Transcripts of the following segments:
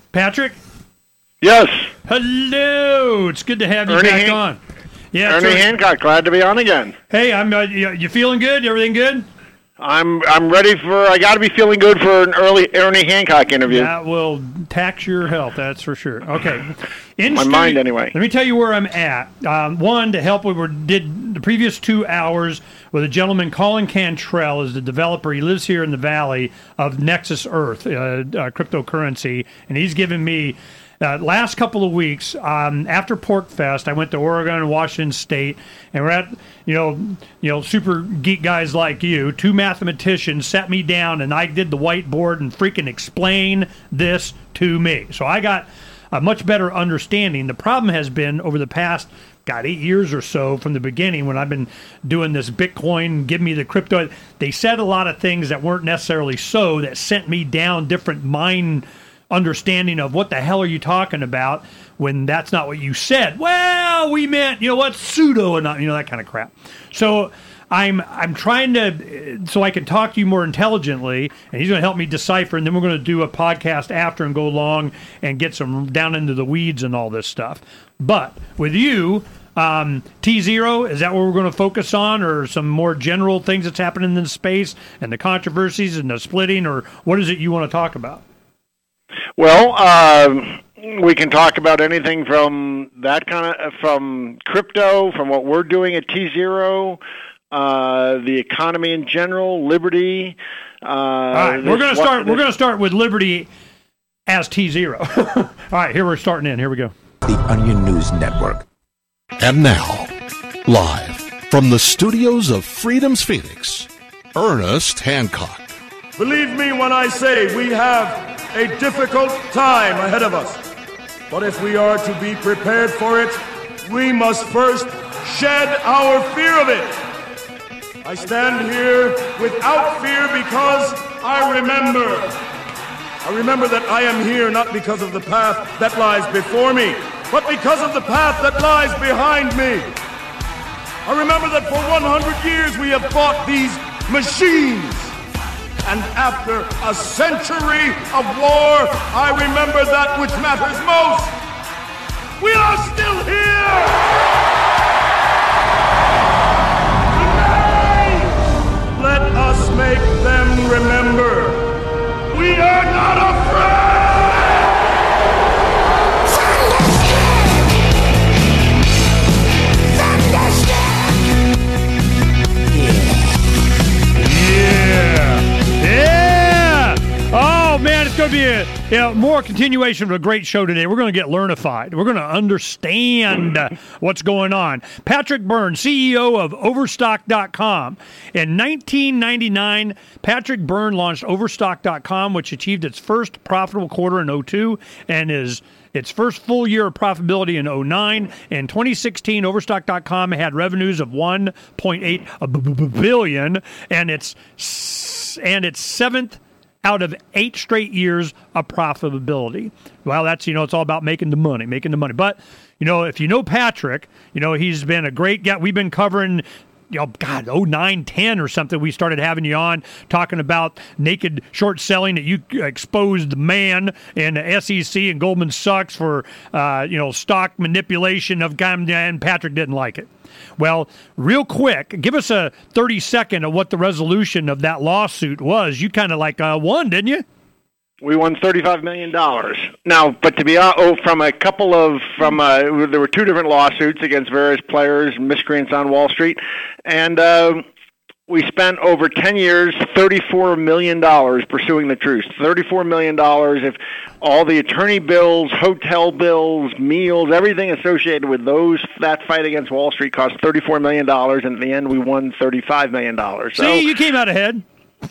Patrick? Yes. Hello. It's good to have you back on. Yeah, Ernie Hancock, glad to be on again. Hey, you feeling good? Everything good? I'm ready I got to be feeling good for an early Ernie Hancock interview. That will tax your health, that's for sure. Okay. My mind, anyway. Let me tell you where I'm at. One, to help, did the previous 2 hours with a gentleman, Colin Cantrell, is the developer. He lives here in the Valley of Nexus Earth, cryptocurrency, and he's given me last couple of weeks, after Pork Fest, I went to Oregon and Washington State, and we're at, super geek guys like you, 2 mathematicians sat me down, and I did the whiteboard and freaking explain this to me. So I got a much better understanding. The problem has been over the past, 8 years or so from the beginning when I've been doing this Bitcoin, give me the crypto, they said a lot of things that weren't necessarily so, that sent me down different mind understanding of what the hell are you talking about when that's not what you said. Well, we meant, pseudo and not, that kind of crap. So I'm trying to, so I can talk to you more intelligently, and he's going to help me decipher, and then we're going to do a podcast after and go along and get some down into the weeds and all this stuff. But with you, T0, is that what we're going to focus on, or some more general things that's happening in the space and the controversies and the splitting, or what is it you want to talk about? Well, we can talk about anything from that from crypto, from what we're doing at T0, the economy in general, Liberty. All right, we're going to start with Liberty as T0. All right, here we're starting in. Here we go. The Onion News Network. And now, live from the studios of Freedom's Phoenix, Ernest Hancock. Believe me when I say we have a difficult time ahead of us. But if we are to be prepared for it, we must first shed our fear of it. I stand here without fear because I remember that I am here not because of the path that lies before me, but because of the path that lies behind me. I remember that for 100 years we have fought these machines. And after a century of war, I remember that which matters most. We are still here! Today, let us make them remember. We are not afraid! Oh, man, it's going to be a more continuation of a great show today. We're going to get learnified. We're going to understand what's going on. Patrick Byrne, CEO of Overstock.com. In 1999, Patrick Byrne launched Overstock.com, which achieved its first profitable quarter in 2002 and its first full year of profitability in 2009. In 2016, Overstock.com had revenues of $1.8 billion, and its seventh out of 8 straight years of profitability. Well, that's, it's all about making the money. But, if you know Patrick, he's been a great guy. We've been covering, 09, 10 or something. We started having you on talking about naked short selling, that you exposed the man and the SEC and Goldman Sachs for, stock manipulation of guy, and Patrick didn't like it. Well, real quick, give us a 30-second of what the resolution of that lawsuit was. You kind of won, didn't you? We won $35 million. Now, but to be from a couple of there were 2 different lawsuits against various players, miscreants on Wall Street, and we spent over 10 years, $34 million pursuing the truth. $34 million if all the attorney bills, hotel bills, meals, everything associated with that fight against Wall Street cost $34 million, and at the end we won $35 million. So, see, you came out ahead.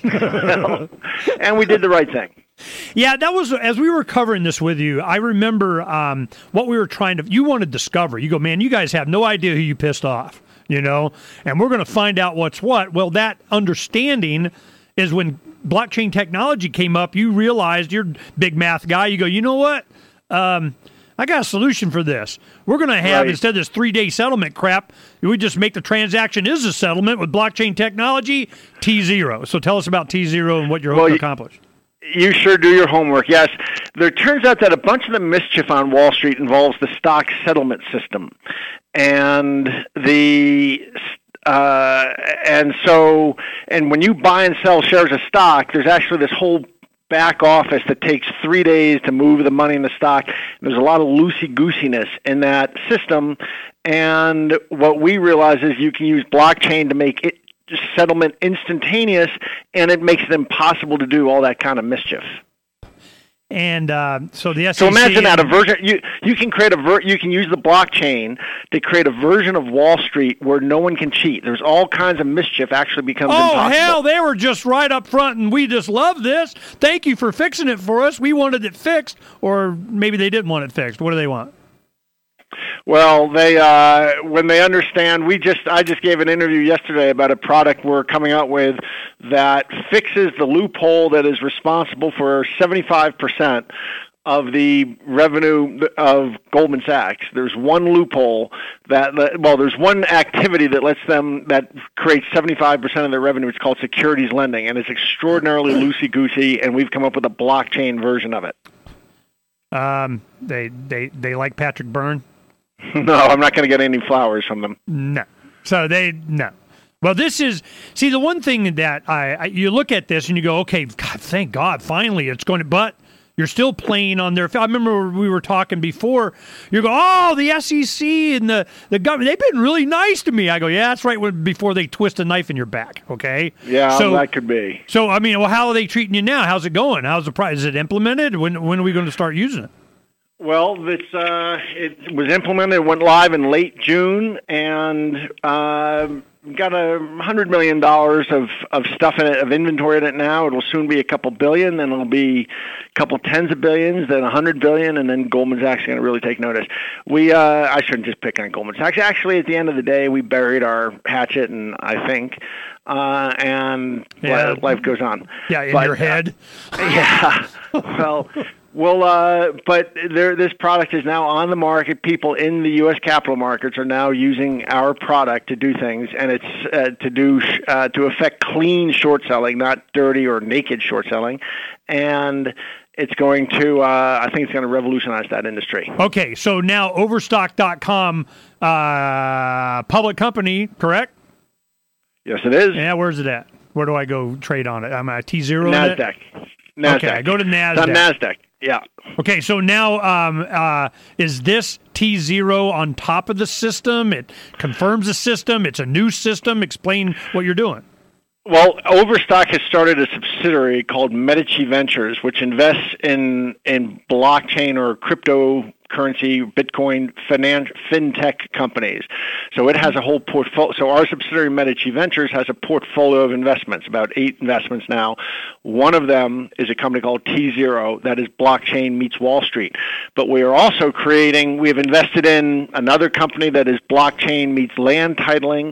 And we did the right thing. Yeah, that was, as we were covering this with you, I remember what we were you want to discover. You go, man, you guys have no idea who you pissed off. And we're going to find out what's what. Well, that understanding is when blockchain technology came up, you realized, you're a big math guy, you go, you know what? I got a solution for this. We're going to have, instead of this 3-day settlement crap, we just make the transaction is a settlement with blockchain technology, T0. So tell us about T0 and what you're hoping to accomplish. You sure do your homework, yes. There turns out that a bunch of the mischief on Wall Street involves the stock settlement system. And and when you buy and sell shares of stock, there's actually this whole back office that takes 3 days to move the money in the stock. There's a lot of loosey-goosiness in that system. And what we realize is you can use blockchain to make it settlement instantaneous, and it makes it impossible to do all that kind of mischief. And so the SEC. So imagine that a version you can create you can use the blockchain to create a version of Wall Street where no one can cheat. There's all kinds of mischief actually becomes impossible. Oh hell, they were just right up front, and we just love this. Thank you for fixing it for us. We wanted it fixed, or maybe they didn't want it fixed. What do they want? Well, they when they understand, I just gave an interview yesterday about a product we're coming out with that fixes the loophole that is responsible for 75% of the revenue of Goldman Sachs. There's one loophole there's one activity that creates 75% of their revenue. It's called securities lending, and it's extraordinarily loosey-goosey, and we've come up with a blockchain version of it. They like Patrick Byrne. No, I'm not going to get any flowers from them. No. No. Well, this is, see, the one thing that you look at this and you go, okay, God, thank God, finally it's going to, but you're still playing on their, I remember we were talking before, you go, oh, the SEC and the government, they've been really nice to me. I go, yeah, that's right, before they twist a knife in your back, okay? Yeah, so, that could be. So, I mean, well, how are they treating you now? How's it going? How's the price? Is it implemented? When are we going to start using it? Well, it was implemented. It went live in late June, and got $100 million of stuff in it, of inventory in it now. It'll soon be a couple billion, then it'll be a couple tens of billions, then $100 billion, and then Goldman Sachs is going to really take notice. I shouldn't just pick on Goldman Sachs. Actually, at the end of the day, we buried our hatchet, and I think, and life goes on. Yeah, in your head. Yeah. But this product is now on the market. People in the U.S. capital markets are now using our product to do things, and it's to affect clean short selling, not dirty or naked short selling, and it's going to. I think it's going to revolutionize that industry. Okay, so now Overstock.com, public company, correct? Yes, it is. Yeah, where's it at? Where do I go trade on it? I'm at T0. NASDAQ. Okay, I go to NASDAQ. It's on NASDAQ. Yeah. Okay, so now is this T0 on top of the system? It confirms the system. It's a new system. Explain what you're doing. Well, Overstock has started a subsidiary called Medici Ventures, which invests in blockchain or cryptocurrency, Bitcoin, fintech companies. So it has a whole portfolio. So our subsidiary Medici Ventures has a portfolio of investments, about 8 investments now. One of them is a company called T0 that is blockchain meets Wall Street. But we are also we have invested in another company that is blockchain meets land titling,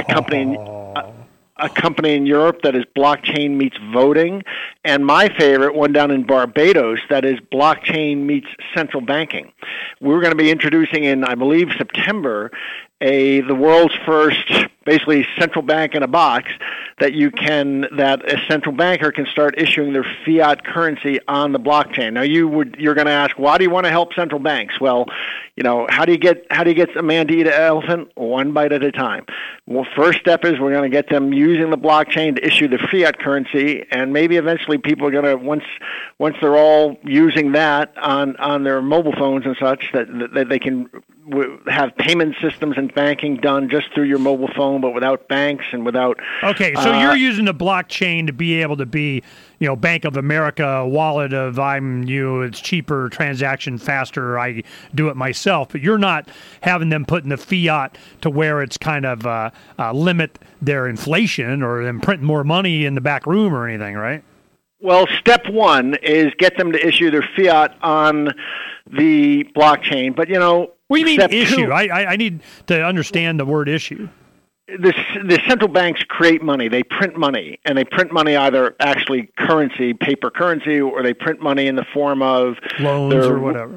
a company in Europe that is blockchain meets voting, and my favorite one down in Barbados that is blockchain meets central banking. We're going to be introducing in, I believe, September, the world's first, basically, central bank in a box that a central banker can start issuing their fiat currency on the blockchain. Now you're going to ask, why do you want to help central banks? Well, how do you get a man to eat an elephant? One bite at a time. Well, first step is we're going to get them using the blockchain to issue the fiat currency, and maybe eventually people are going to, once they're all using that on their mobile phones and such, that they can have payment systems and banking done just through your mobile phone, but without banks and without. Okay, so you're using the blockchain to be able to be, Bank of America wallet of it's cheaper, transaction faster, I do it myself, but you're not having them putting the fiat to where it's kind of limit their inflation or them printing more money in the back room or anything, right? Well, step one is get them to issue their fiat on the blockchain, but what do you mean issue? I need to understand the word issue. The central banks create money. They print money, and they print money either actually currency, paper currency, or they print money in the form of loans or whatever.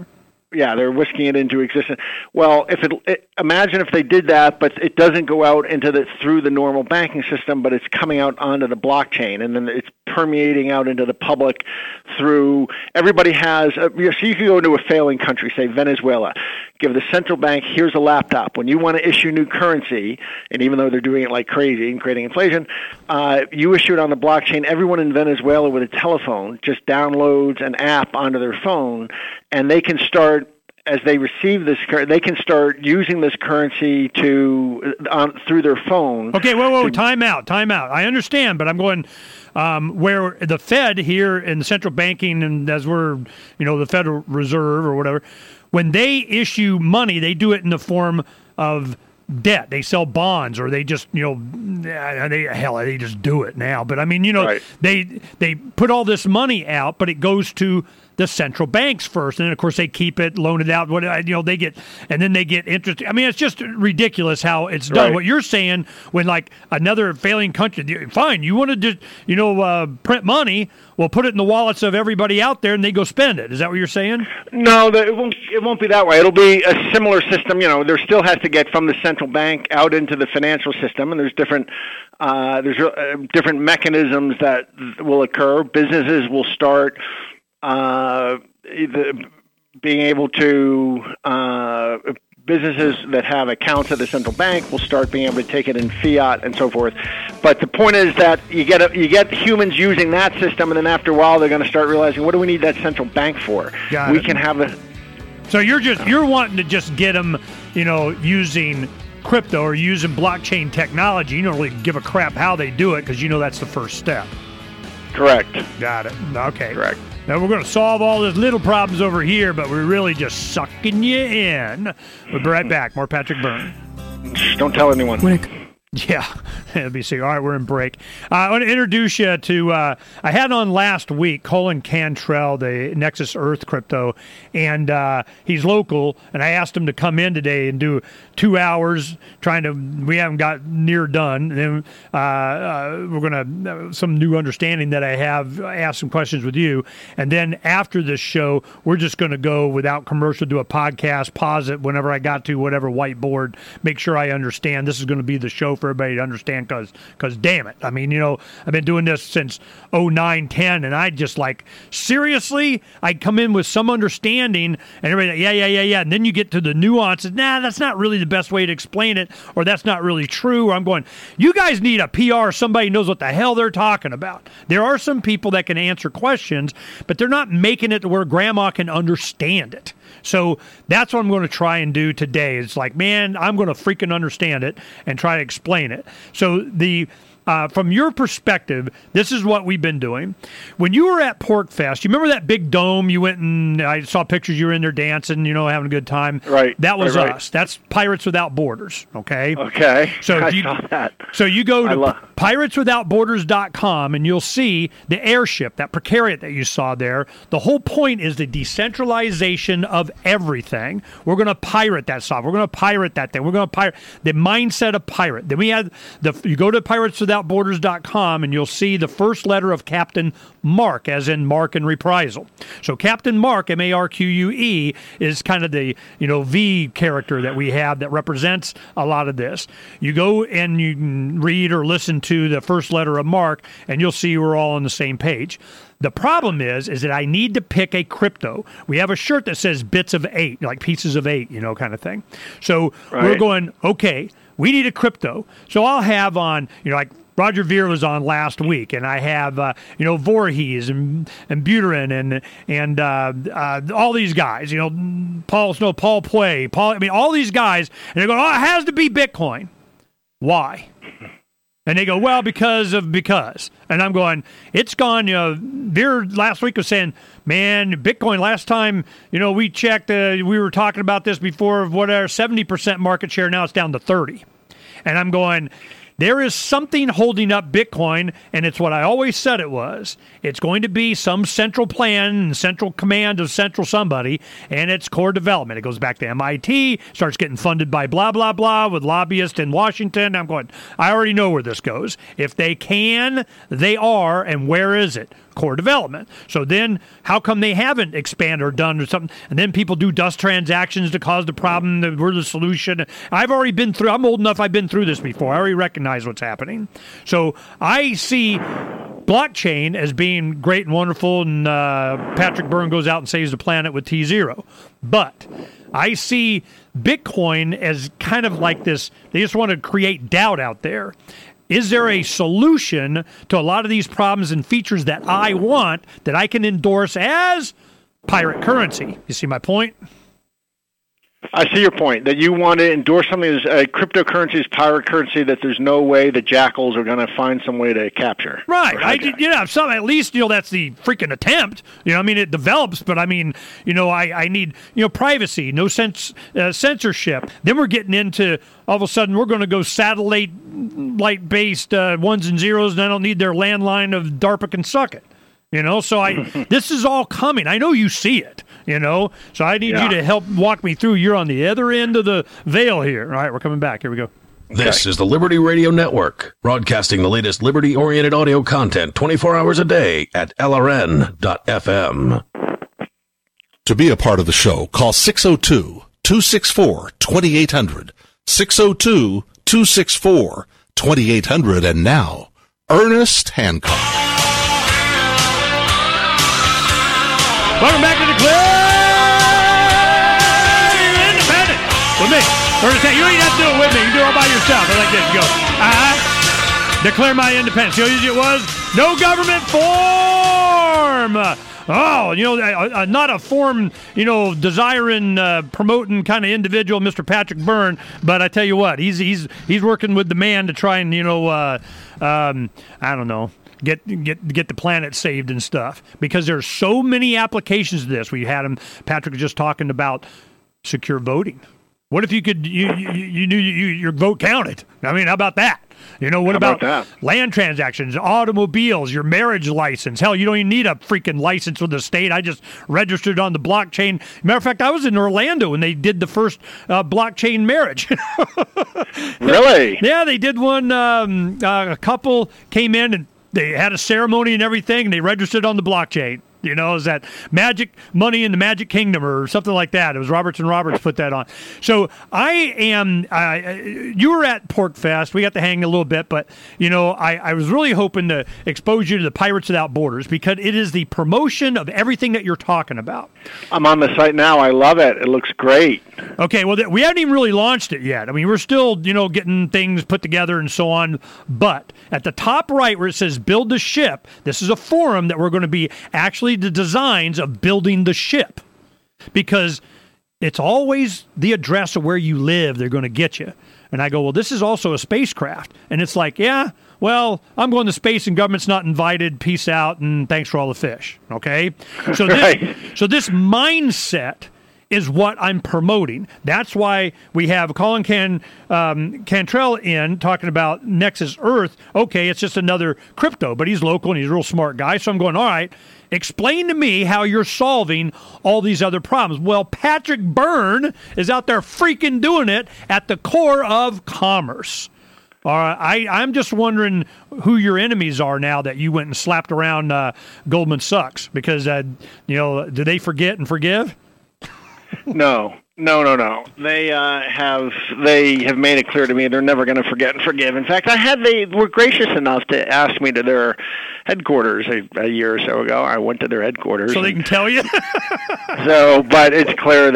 they're whisking it into existence. Well, imagine if they did that, but it doesn't go out through the normal banking system, but it's coming out onto the blockchain, and then it's permeating out into the public through. Everybody has. So you can go into a failing country, say Venezuela, give the central bank, here's a laptop. When you want to issue new currency, and even though they're doing it like crazy and creating inflation, you issue it on the blockchain. Everyone in Venezuela with a telephone just downloads an app onto their phone, and they can start. As they receive this, they can start using this currency through their phone. Okay, whoa, time out. I understand, but I'm going where the Fed here in the central banking, and as we're, the Federal Reserve or whatever, when they issue money, they do it in the form of debt. They sell bonds, or they just, they just do it now. But I mean, right. they put all this money out, but it goes to the central banks first, and then of course they keep it, loan it out. They get, and then they get interest. I mean, it's just ridiculous how it's done. Right. What you're saying, when like another failing country, fine, you want to just print money, well, put it in the wallets of everybody out there, and they go spend it. Is that what you're saying? No, it won't be that way. It'll be a similar system. There still has to get from the central bank out into the financial system, and there's different mechanisms that will occur. Businesses will start being able to businesses that have accounts at the central bank will start being able to take it in fiat and so forth. But the point is that you get humans using that system, and then after a while they're going to start realizing, what do we need that central bank for? We can have a. So you're wanting to just get them, using crypto or using blockchain technology. You don't really give a crap how they do it because that's the first step. Correct. Got it. Okay. Correct. Now we're going to solve all those little problems over here, but we're really just sucking you in. We'll be right back. More Patrick Byrne. Don't tell anyone. Yeah, let me see. All right, we're in break. I want to introduce you to, I had on last week Colin Cantrell, the Nexus Earth crypto, and he's local, and I asked him to come in today and do 2 hours we haven't got near done. And then we're going to, some new understanding that I have, ask some questions with you. And then after this show, we're just going to go without commercial, do a podcast, pause it whenever I got to whatever whiteboard, make sure I understand. This is going to be the show for everybody to understand, because damn it. I mean, I've been doing this since 09-10, and I just seriously, I come in with some understanding, and everybody, yeah. And then you get to the nuances. Nah, that's not really the best way to explain it, or that's not really true. Or I'm going, you guys need a PR, somebody who knows what the hell they're talking about. There are some people that can answer questions, but they're not making it to where grandma can understand it. So that's what I'm going to try and do today. It's man, I'm going to freaking understand it and try to explain it. So from your perspective, this is what we've been doing. When you were at PorcFest, you remember that big dome? You went and I saw pictures. You were in there dancing, having a good time. Right. That was right. us. That's Pirates Without Borders. Okay. Okay. So I saw that. So you go to PiratesWithoutBorders.com and you'll see the airship, that Precariat that you saw there. The whole point is the decentralization of everything. We're going to pirate that software. We're going to pirate that thing. We're going to pirate the mindset of pirate. Then we have you go to PiratesWithoutBorders.com and you'll see the first letter of Captain Mark, as in Mark and Reprisal. So Captain Mark, Marque, is kind of the V character that we have that represents a lot of this. You go and you can read or listen to the first letter of Mark, and you'll see we're all on the same page. The problem is that I need to pick a crypto. We have a shirt that says bits of 8, like pieces of 8, kind of thing. So We're going, okay, we need a crypto. So I'll have on, like Roger Ver was on last week, and I have, Voorhees and Buterin and all these guys, Paul Snow, Paul Play, all these guys, and they go, oh, it has to be Bitcoin. Why? And they go, well, because. And I'm going, it's gone. Veer last week was saying, man, Bitcoin last time, we checked, we were talking about this before, whatever, 70% market share. Now it's down to 30. And I'm going, there is something holding up Bitcoin, and it's what I always said it was. It's going to be some central plan, central command of central somebody, and it's core development. It goes back to MIT, starts getting funded by blah, blah, blah, with lobbyists in Washington. I'm going, I already know where this goes. If they can, they are, and where is it? core development. So then how come they haven't expanded or done or something? And then people do dust transactions to cause the problem. We're the solution. I'm old enough, I've been through this before. I already recognize what's happening. So I see blockchain as being great and wonderful, and Patrick Byrne goes out and saves the planet with T0. But I see Bitcoin as kind of like this. They just want to create doubt out there. Is there a solution to a lot of these problems and features that I want that I can endorse as pirate currency? You see my point? I see your point, that you want to endorse something as cryptocurrency is pirate currency that there's no way the jackals are going to find some way to capture. Right. At least, that's the freaking attempt. It develops, but I need, privacy, no censorship. Then we're getting into, all of a sudden, we're going to go satellite-based ones and zeros, and I don't need their landline of DARPA can suck it. This is all coming. I know you see it, so I need you to help walk me through. You're on the other end of the veil here. All right, we're coming back. Here we go. This is the Liberty Radio Network, broadcasting the latest liberty-oriented audio content 24 hours a day at LRN.FM. To be a part of the show, call 602-264-2800. 602-264-2800. And now, Ernest Hancock. Welcome back to Declare Independent with me. Ernest, you don't even have to do it with me. You can do it all by yourself. I like this. You go, declare my independence. You know how easy it was? No government form. Not a form, desiring, promoting kind of individual, Mr. Patrick Byrne. But I tell you what, he's working with the man to try and, I don't know, get the planet saved and stuff, because there's so many applications to this. We had Patrick was just talking about secure voting. What if you could you knew your vote counted? How about that? What about land transactions, automobiles, your marriage license? Hell, you don't even need a freaking license with the state. I just registered on the blockchain. Matter of fact, I was in Orlando when they did the first blockchain marriage. Really? Yeah, they did one. A couple came in and they had a ceremony and everything, and they registered on the blockchain. Is that Magic Money in the Magic Kingdom or something like that? It was Roberts and Roberts put that on. So I am, you were at Pork Fest. We got to hang a little bit, but, I was really hoping to expose you to the Pirates Without Borders, because it is the promotion of everything that you're talking about. I'm on the site now. I love it. It looks great. Okay, well, we haven't even really launched it yet. We're still, getting things put together and so on. But at the top right where it says Build the Ship, this is a forum that we're going to be actually the designs of building the ship, because it's always the address of where you live they're going to get you. And I go, well, this is also a spacecraft. And it's like, yeah, well, I'm going to space and government's not invited. Peace out, and thanks for all the fish. Okay? So this mindset is what I'm promoting. That's why we have Colin Cantrell in talking about Nexus Earth. Okay, it's just another crypto, but he's local and he's a real smart guy. So I'm going, all right, explain to me how you're solving all these other problems. Well, Patrick Byrne is out there freaking doing it at the core of commerce. All right, I'm just wondering who your enemies are now that you went and slapped around Goldman Sachs, because, do they forget and forgive? No. They have made it clear to me they're never going to forget and forgive. In fact, they were gracious enough to ask me to their headquarters a year or so ago. I went to their headquarters, so they can tell you. But it's clear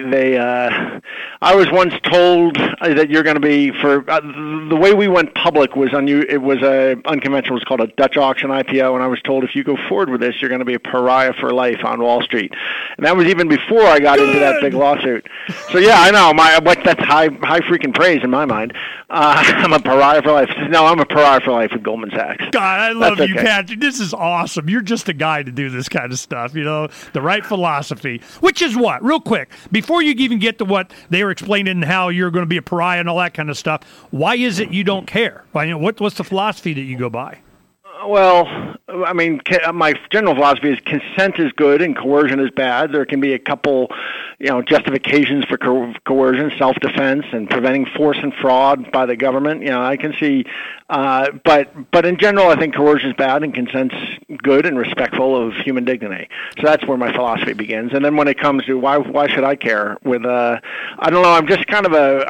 I was once told that you're going to be the way we went public was it was unconventional. It was called a Dutch auction IPO, and I was told if you go forward with this, you're going to be a pariah for life on Wall Street. And that was even before I got into that big lawsuit. So yeah, I know that's high freaking praise in my mind. I'm a pariah for life. No, I'm a pariah for life with Goldman Sachs. God, I love you, Patrick. This is awesome. You're just a guy to do this kind of stuff. The right philosophy, which is what, real quick, before you even get to what they were explaining, how you're going to be a pariah and all that kind of stuff. Why is it you don't care? What's the philosophy that you go by? Well, I mean, my general philosophy is consent is good and coercion is bad. There can be a couple, justifications for coercion, self-defense, and preventing force and fraud by the government. I can see, but in general, I think coercion is bad and consent's good and respectful of human dignity. So that's where my philosophy begins. And then when it comes to why should I care? I don't know. I'm just kind of a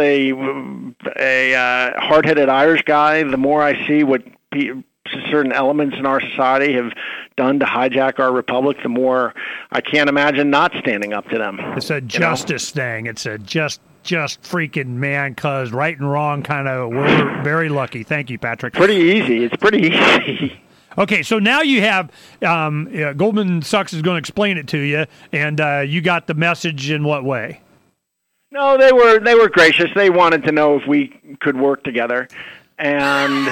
hard-headed Irish guy. The more I see what certain elements in our society have done to hijack our republic, the more I can't imagine not standing up to them. It's a justice thing. It's a just freaking man, cause right and wrong kind of, we're very lucky. Thank you, Patrick. Pretty easy. It's pretty easy. Okay, so now you have Goldman Sachs is going to explain it to you, and you got the message in what way? No, they were gracious. They wanted to know if we could work together. And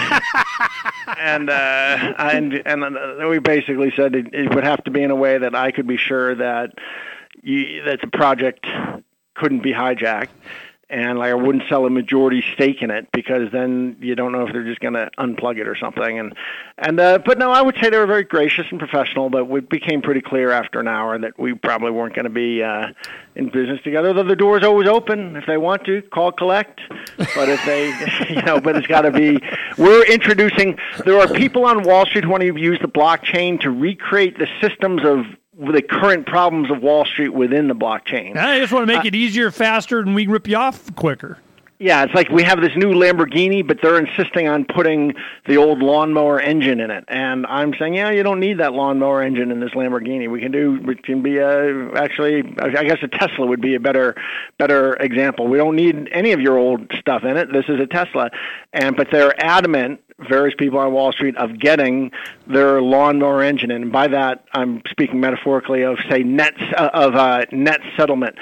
we basically said it would have to be in a way that I could be sure that the project couldn't be hijacked, and I wouldn't sell a majority stake in it, because then you don't know if they're just going to unplug it or something. But no, I would say they were very gracious and professional. But it became pretty clear after an hour that we probably weren't going to be in business together. Though the door's always open if they want to call collect. But if they, but it's got to be. We're introducing. There are people on Wall Street who want to use the blockchain to recreate the systems of the current problems of Wall Street within the blockchain. I just want to make it easier, faster, and we can rip you off quicker. Yeah, it's like we have this new Lamborghini, but they're insisting on putting the old lawnmower engine in it. And I'm saying, you don't need that lawnmower engine in this Lamborghini. We can be actually, I guess a Tesla would be a better example. We don't need any of your old stuff in it. This is a Tesla. But they're adamant, various people on Wall Street, of getting their lawnmower engine in. And by that, I'm speaking metaphorically of, say, net settlement.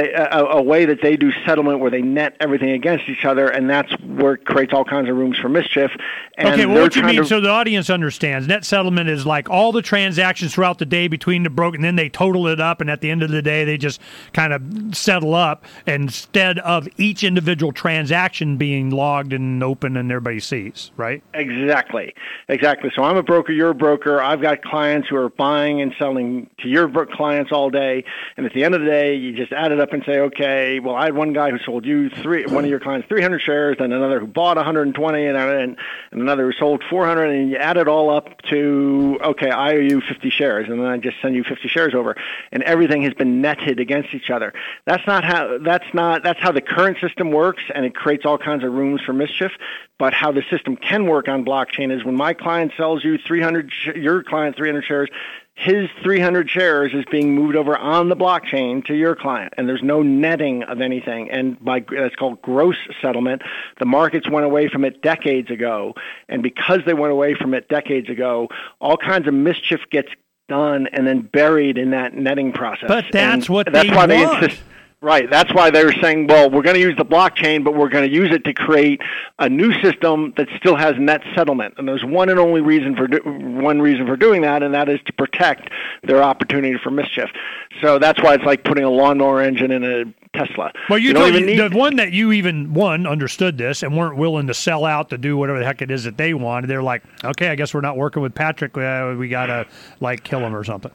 A way that they do settlement where they net everything against each other, and that's where it creates all kinds of rooms for mischief. And okay, well, what you mean, so the audience understands, net settlement is like all the transactions throughout the day between the broker, and then they total it up, and at the end of the day, they just kind of settle up instead of each individual transaction being logged and open and everybody sees, right? Exactly. So I'm a broker, you're a broker. I've got clients who are buying and selling to your clients all day, and at the end of the day, you just add it up and say, okay, well, I had one guy who sold you one of your clients 300 shares, and another who bought 120, and another who sold 400, and you add it all up to, okay, I owe you 50 shares, and then I just send you 50 shares over, and everything has been netted against each other. That's how the current system works, and it creates all kinds of rooms for mischief. But how the system can work on blockchain is when my client sells you your client 300 shares, his 300 shares is being moved over on the blockchain to your client, and there's no netting of anything. And that's called gross settlement. The markets went away from it decades ago, and because they went away from it decades ago, all kinds of mischief gets done and then buried in that netting process. But that's why they insist. Right. That's why they're saying, well, we're going to use the blockchain, but we're going to use it to create a new system that still has net settlement. And there's one and only reason for doing that, and that is to protect their opportunity for mischief. So that's why it's like putting a lawnmower engine in a Tesla. Well, the one that you understood this and weren't willing to sell out to do whatever the heck it is that they wanted. They're like, okay, I guess we're not working with Patrick. We got to kill him or something.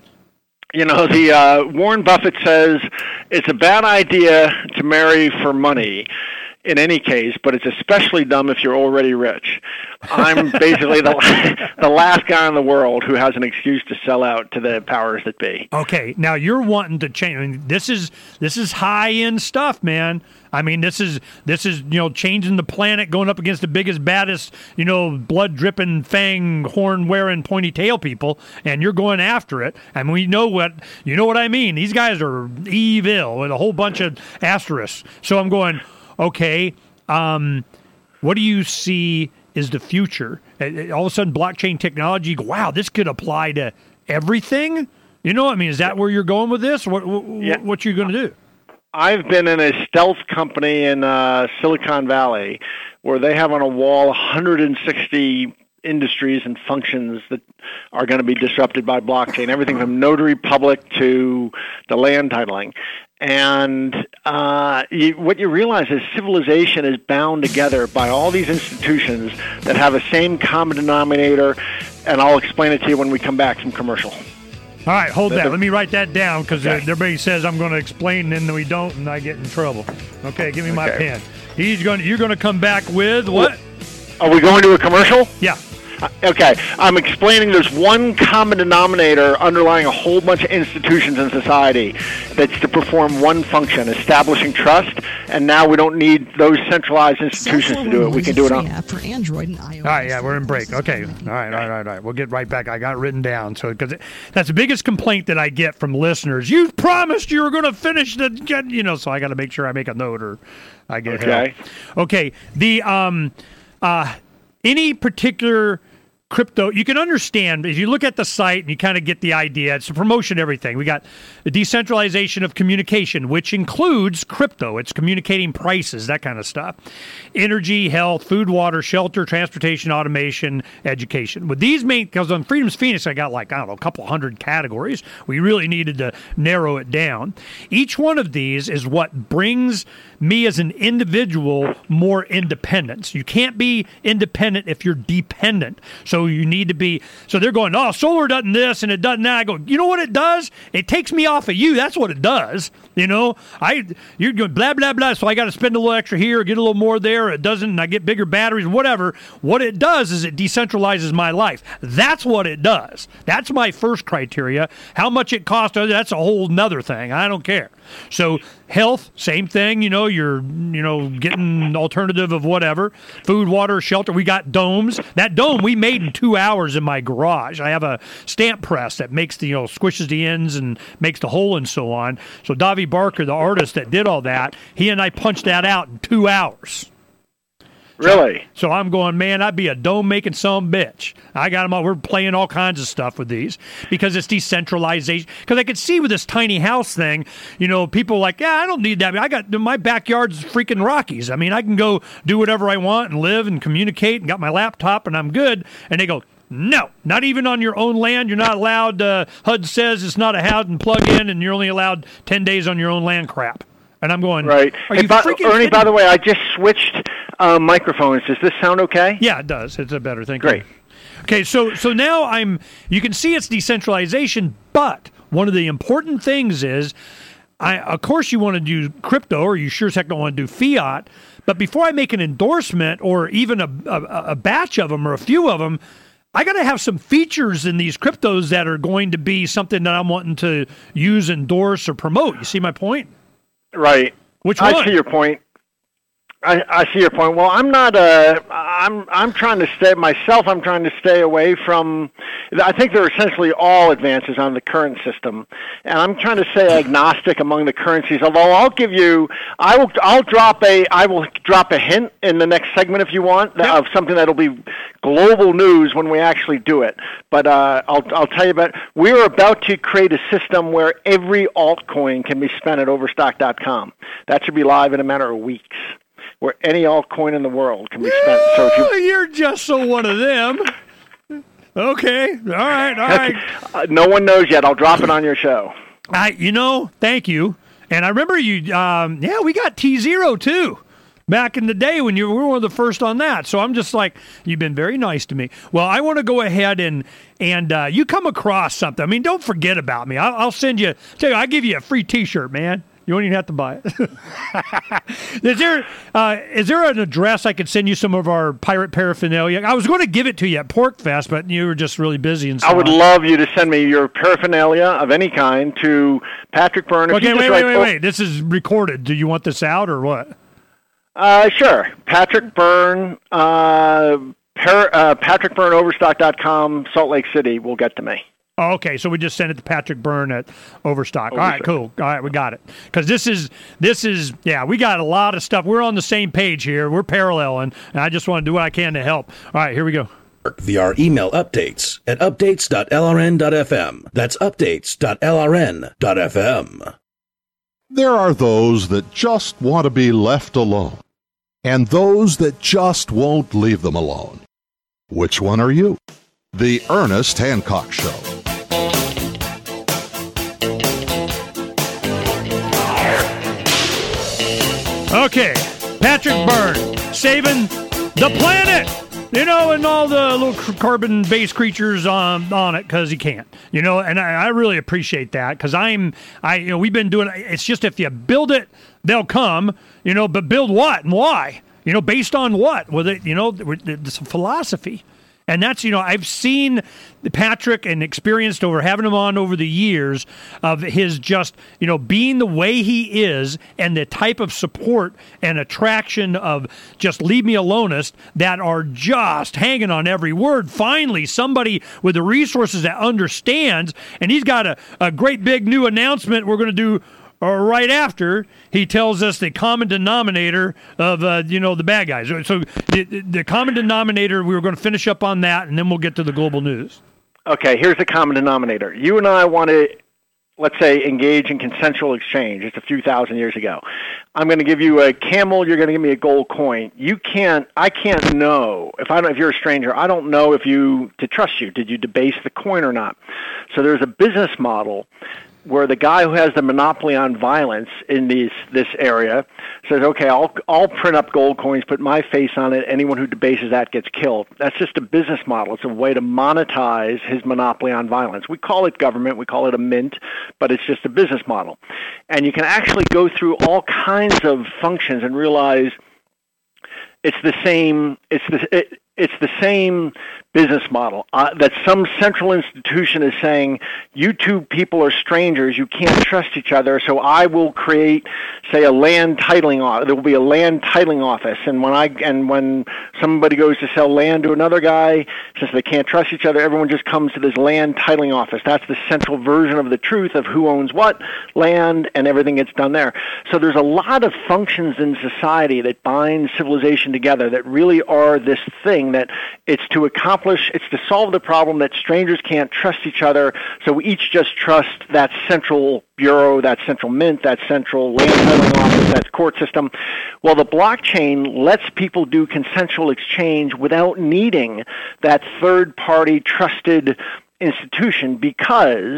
The Warren Buffett says it's a bad idea to marry for money in any case, but it's especially dumb if you're already rich. I'm basically the last guy in the world who has an excuse to sell out to the powers that be. Okay, now you're wanting to change. I mean, this is high-end stuff, man. I mean, this is changing the planet, going up against the biggest, baddest, blood-dripping, fang, horn-wearing, pointy-tail people, and you're going after it. And we know what I mean. These guys are evil with a whole bunch of asterisks. So I'm going, okay, what do you see is the future? All of a sudden, blockchain technology, wow, this could apply to everything? Is that where you're going with this? What you going to do? I've been in a stealth company in Silicon Valley where they have on a wall 160 industries and functions that are going to be disrupted by blockchain, everything from notary public to the land titling. And what you realize is civilization is bound together by all these institutions that have a same common denominator, and I'll explain it to you when we come back from commercial. All right, hold that. Let me write that down because everybody says I'm going to explain and then we don't, and I get in trouble. Okay, give me my pen. You're going to come back with what? Are we going to a commercial? Yeah. Okay, I'm explaining there's one common denominator underlying a whole bunch of institutions in society that's to perform one function, establishing trust, and now we don't need those centralized institutions to do it. We can do it on for Android and iOS. All right, yeah, we're in break. Okay, all right. We'll get right back. I got it written down. So because that's the biggest complaint that I get from listeners. You promised you were going to finish the, so I got to make sure I make a note or I get help. Okay, the any particular crypto, you can understand if you look at the site and you kind of get the idea. It's a promotion, everything. We got the decentralization of communication, which includes crypto. It's communicating prices, that kind of stuff. Energy, health, food, water, shelter, transportation, automation, education. With these because on Freedom's Phoenix, I got a couple hundred categories. We really needed to narrow it down. Each one of these is what brings me as an individual more independence. You can't be independent if you're dependent. So you need to be, so they're going, solar doesn't this and it doesn't that. I go, you know what it does? It takes me off of you. That's what it does. You're going blah, blah, blah. So I got to spend a little extra here or get a little more there. It doesn't, and I get bigger batteries, whatever. What it does is it decentralizes my life. That's what it does. That's my first criteria. How much it costs, that's a whole nother thing. I don't care. So health, same thing. You're getting alternative of whatever. Food, water, shelter. We got domes. That dome we made in 2 hours in my garage. I have a stamp press that makes the, squishes the ends and makes the hole and so on. So Davi Barker, the artist that did all that, he and I punched that out in 2 hours. Really? So I'm going, man, I'd be a dome-making some bitch. I got them all. We're playing all kinds of stuff with these because it's decentralization. Because I could see with this tiny house thing, people are like, I don't need that. I got my backyard's freaking Rockies. I mean, I can go do whatever I want and live and communicate and got my laptop and I'm good. And they go, no, not even on your own land. You're not allowed. HUD says it's not a house and plug in, and you're only allowed 10 days on your own land crap. And I'm going, right. Are you freaking Ernie, kidding? by the way, I just switched microphones. Does this sound okay? Yeah, it does. It's a better thing. Great. Okay, so now you can see it's decentralization, but one of the important things is, of course you want to do crypto, or you sure as heck don't want to do fiat, but before I make an endorsement or even a batch of them or a few of them, I got to have some features in these cryptos that are going to be something that I'm wanting to use, endorse, or promote. You see my point? Right. Which one? I see your point. I see your point. Well, I'm not. I'm trying to stay myself. I'm trying to stay away from. I think they're essentially all advances on the current system, and I'm trying to stay agnostic among the currencies. Although I will drop a hint in the next segment if you want of something that'll be global news when we actually do it. But I'll tell you about. We're about to create a system where every altcoin can be spent at Overstock.com. That should be live in a matter of weeks, where any altcoin in the world can be spent. So you're just one of them. Okay, all right. No one knows yet. I'll drop it on your show. Thank you. And I remember you. We got T0 too. Back in the day when we were one of the first on that. So I'm just like, you've been very nice to me. Well, I want to go ahead and you come across something. I mean, don't forget about me. I'll send you. I'll give you a free T-shirt, man. You won't even have to buy it. Is there an address I could send you some of our pirate paraphernalia? I was going to give it to you at PorcFest, but you were just really busy. And so I would love you to send me your paraphernalia of any kind to Patrick Byrne. Okay, wait. This is recorded. Do you want this out or what? Sure. Patrick Byrne, PatrickByrneOverstock.com, Salt Lake City will get to me. Oh, okay, so we just send it to Patrick Byrne at Overstock. All right, cool. All right, we got it. Because this is, we got a lot of stuff. We're on the same page here. We're paralleling, and I just want to do what I can to help. All right, here we go. Via our email updates at updates.lrn.fm. That's updates.lrn.fm. There are those that just want to be left alone, and those that just won't leave them alone. Which one are you? The Ernest Hancock Show. Okay, Patrick Byrne, saving the planet. and all the little carbon-based creatures on it because he can't, and I really appreciate that because we've been doing it. It's just if you build it, they'll come, but build what and why, based on what? With it, it's a philosophy. And that's, I've seen Patrick and experienced having him on over the years of his just, being the way he is and the type of support and attraction of just leave me alonist that are just hanging on every word. Finally, somebody with the resources that understands, and he's got a great big new announcement we're going to do right after he tells us the common denominator of, the bad guys. So the common denominator, we were going to finish up on that, and then we'll get to the global news. Okay, here's the common denominator. You and I want to, let's say, engage in consensual exchange. It's a few thousand years ago. I'm going to give you a camel. You're going to give me a gold coin. I can't know. If you're a stranger, I don't know to trust you. Did you debase the coin or not? So there's a business model where the guy who has the monopoly on violence in this area says, okay, I'll print up gold coins, put my face on it. Anyone who debases that gets killed. That's just a business model. It's a way to monetize his monopoly on violence. We call it government. We call it a mint, but it's just a business model. And you can actually go through all kinds of functions and realize it's the same. It's the same business model, that some central institution is saying, you two people are strangers, you can't trust each other, so I will create, say, a land titling office. There will be a land titling office, and when somebody goes to sell land to another guy, since they can't trust each other, everyone just comes to this land titling office. That's the central version of the truth of who owns what land, and everything gets done there. So there's a lot of functions in society that bind civilization together that really are this thing that it's to solve the problem that strangers can't trust each other, so we each just trust that central bureau, that central mint, that central land titling office, that court system. Well, the blockchain lets people do consensual exchange without needing that third-party trusted institution because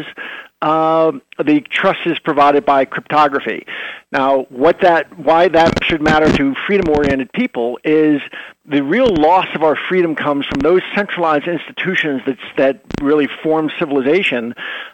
the trust is provided by cryptography. Now, why that should matter to freedom-oriented people is the real loss of our freedom comes from those centralized institutions that really form civilization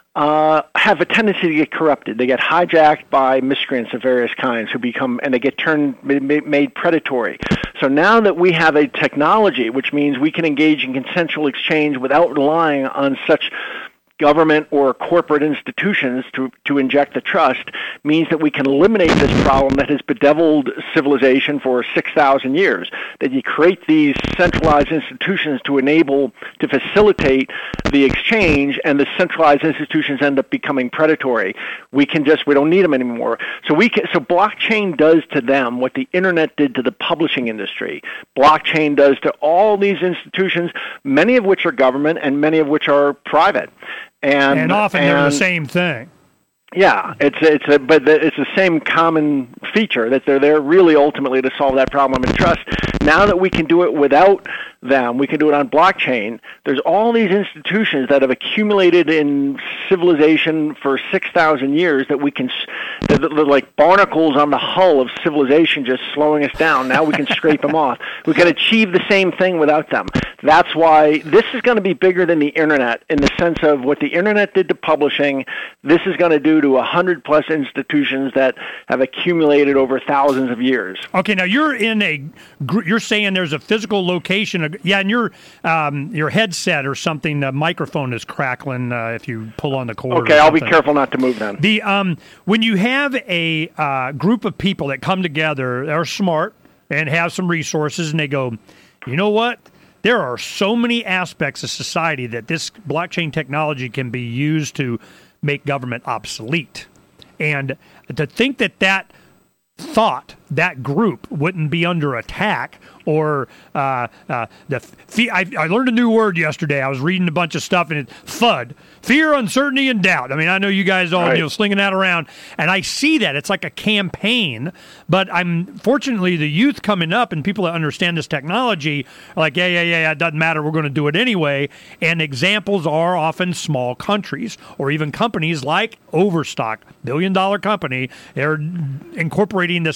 have a tendency to get corrupted. They get hijacked by miscreants of various kinds and they get made predatory. So now that we have a technology, which means we can engage in consensual exchange without relying on such government or corporate institutions to inject the trust, means that we can eliminate this problem that has bedeviled civilization for 6,000 years, that you create these centralized institutions to facilitate the exchange, and the centralized institutions end up becoming predatory. We don't need them anymore. So blockchain does to them what the internet did to the publishing industry. Blockchain does to all these institutions, many of which are government and many of which are private. And often they're the same thing. Yeah, but it's the same common feature that they're there really ultimately to solve that problem in trust. Now that we can do it without them, we can do it on blockchain. There's all these institutions that have accumulated in civilization for 6,000 years that they're like barnacles on the hull of civilization, just slowing us down. Now we can scrape them off. We can achieve the same thing without them. That's why this is going to be bigger than the internet in the sense of what the internet did to publishing. This is going to do to 100+ institutions that have accumulated over thousands of years. Okay, now you're you're saying there's a physical location. And your headset or something, the microphone is crackling if you pull on the cord. Okay, I'll be careful not to move then. When you have a group of people that come together, they're smart and have some resources, and they go, you know what? There are so many aspects of society that this blockchain technology can be used to make government obsolete. And to think that that group wouldn't be under attack, or I learned a new word yesterday. I was reading a bunch of stuff, and it's FUD, fear, uncertainty, and doubt. I mean, I know you guys all slinging that around, and I see that. It's like a campaign, but fortunately the youth coming up and people that understand this technology are like, yeah, it doesn't matter, we're going to do it anyway. And examples are often small countries or even companies like Overstock, $1 billion company. They're incorporating this technology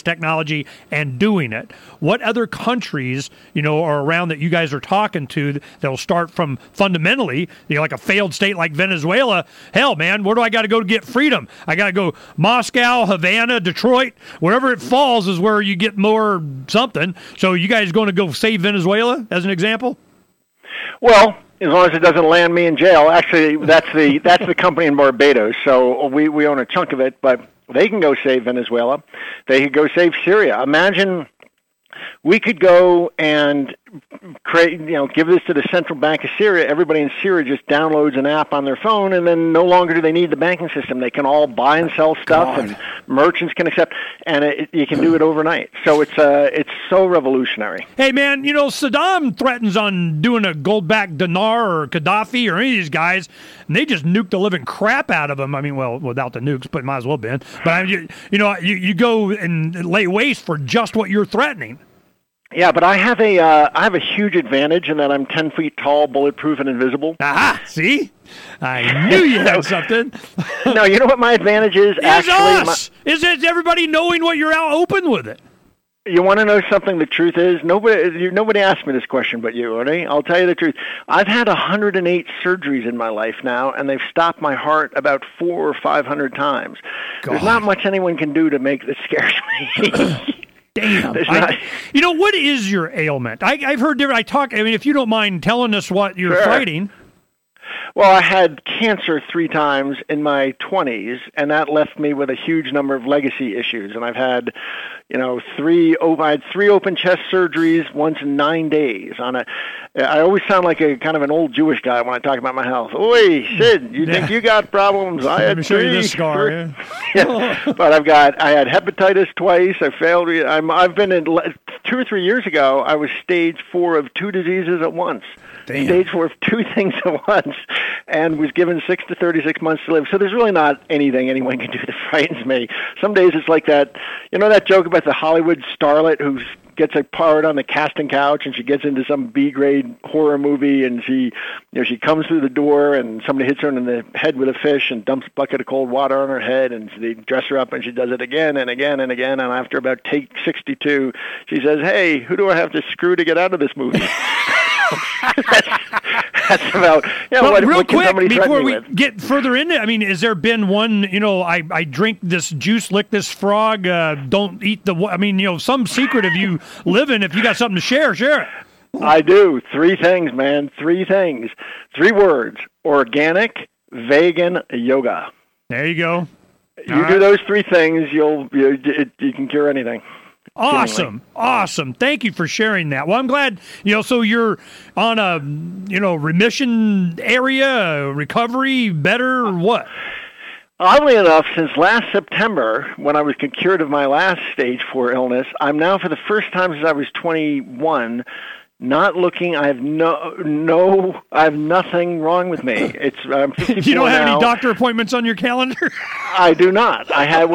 technology and doing it. What other countries, are around that you guys are talking to that'll start from fundamentally, like a failed state like Venezuela? Hell, man, where do I got to go to get freedom? I got to go Moscow, Havana, Detroit, wherever it falls is where you get more something. So you guys going to go save Venezuela as an example? Well, as long as it doesn't land me in jail. Actually, that's the company in Barbados, so we own a chunk of it, but they can go save Venezuela. They could go save Syria. Imagine we could go and create, give this to the Central Bank of Syria. Everybody in Syria just downloads an app on their phone, and then no longer do they need the banking system. They can all buy and sell stuff, and merchants can accept, and you can do it overnight. So it's so revolutionary. Hey, man, Saddam threatens on doing a gold-backed dinar or Gaddafi or any of these guys, and they just nuke the living crap out of them. I mean, well, without the nukes, but might as well have been. But you go and lay waste for just what you're threatening. Yeah, but I have a huge advantage in that I'm 10 feet tall, bulletproof, and invisible. Aha! See, I knew you had something. No, you know what my advantage is? Is everybody knowing what you're out open with it? You want to know something? The truth is, nobody asked me this question but you, Ernie. I'll tell you the truth. I've had 108 surgeries in my life now, and they've stopped my heart about 400 or 500 times. God. There's not much anyone can do to make this scares me. Damn. What is your ailment? I've heard different. if you don't mind telling us what you're fighting. Well, I had cancer 3 times in my 20s, and that left me with a huge number of legacy issues. And I've had, 3 open chest surgeries once in 9 days. I always sound like a kind of an old Jewish guy when I talk about my health. Oi, Sid, you think you got problems? I had 3. show you this scar. Yeah. But I had hepatitis twice. I failed. I've been in 2 or 3 years ago. I was stage 4 of 2 diseases at once. Damn. Stage 4 of 2 things at once, and was given 6 to 36 months to live. So there's really not anything anyone can do that frightens me. Some days it's like that, that joke about the Hollywood starlet who gets a part on the casting couch and she gets into some B-grade horror movie and she comes through the door and somebody hits her in the head with a fish and dumps a bucket of cold water on her head and they dress her up and she does it again and again and again, and after about take 62, she says, "Hey, who do I have to screw to get out of this movie?" That's about, real what quick, before we with? Get further into it, has there been one, I drink this juice, lick this frog, don't eat some secret of you living, if you got something to share it. I do. 3 things, man. 3 things. 3 words. Organic, vegan, yoga. There you go. You do those 3 things, you can cure anything. Awesome. Thank you for sharing that. Well, I'm glad, so you're on a, remission area, recovery, better, or what? Oddly enough, since last September, when I was cured of my last stage 4 illness, I'm now, for the first time since I was 21, not looking. I have I have nothing wrong with me. I'm 54 You don't have now. any doctor appointments on your calendar? I do not. I have.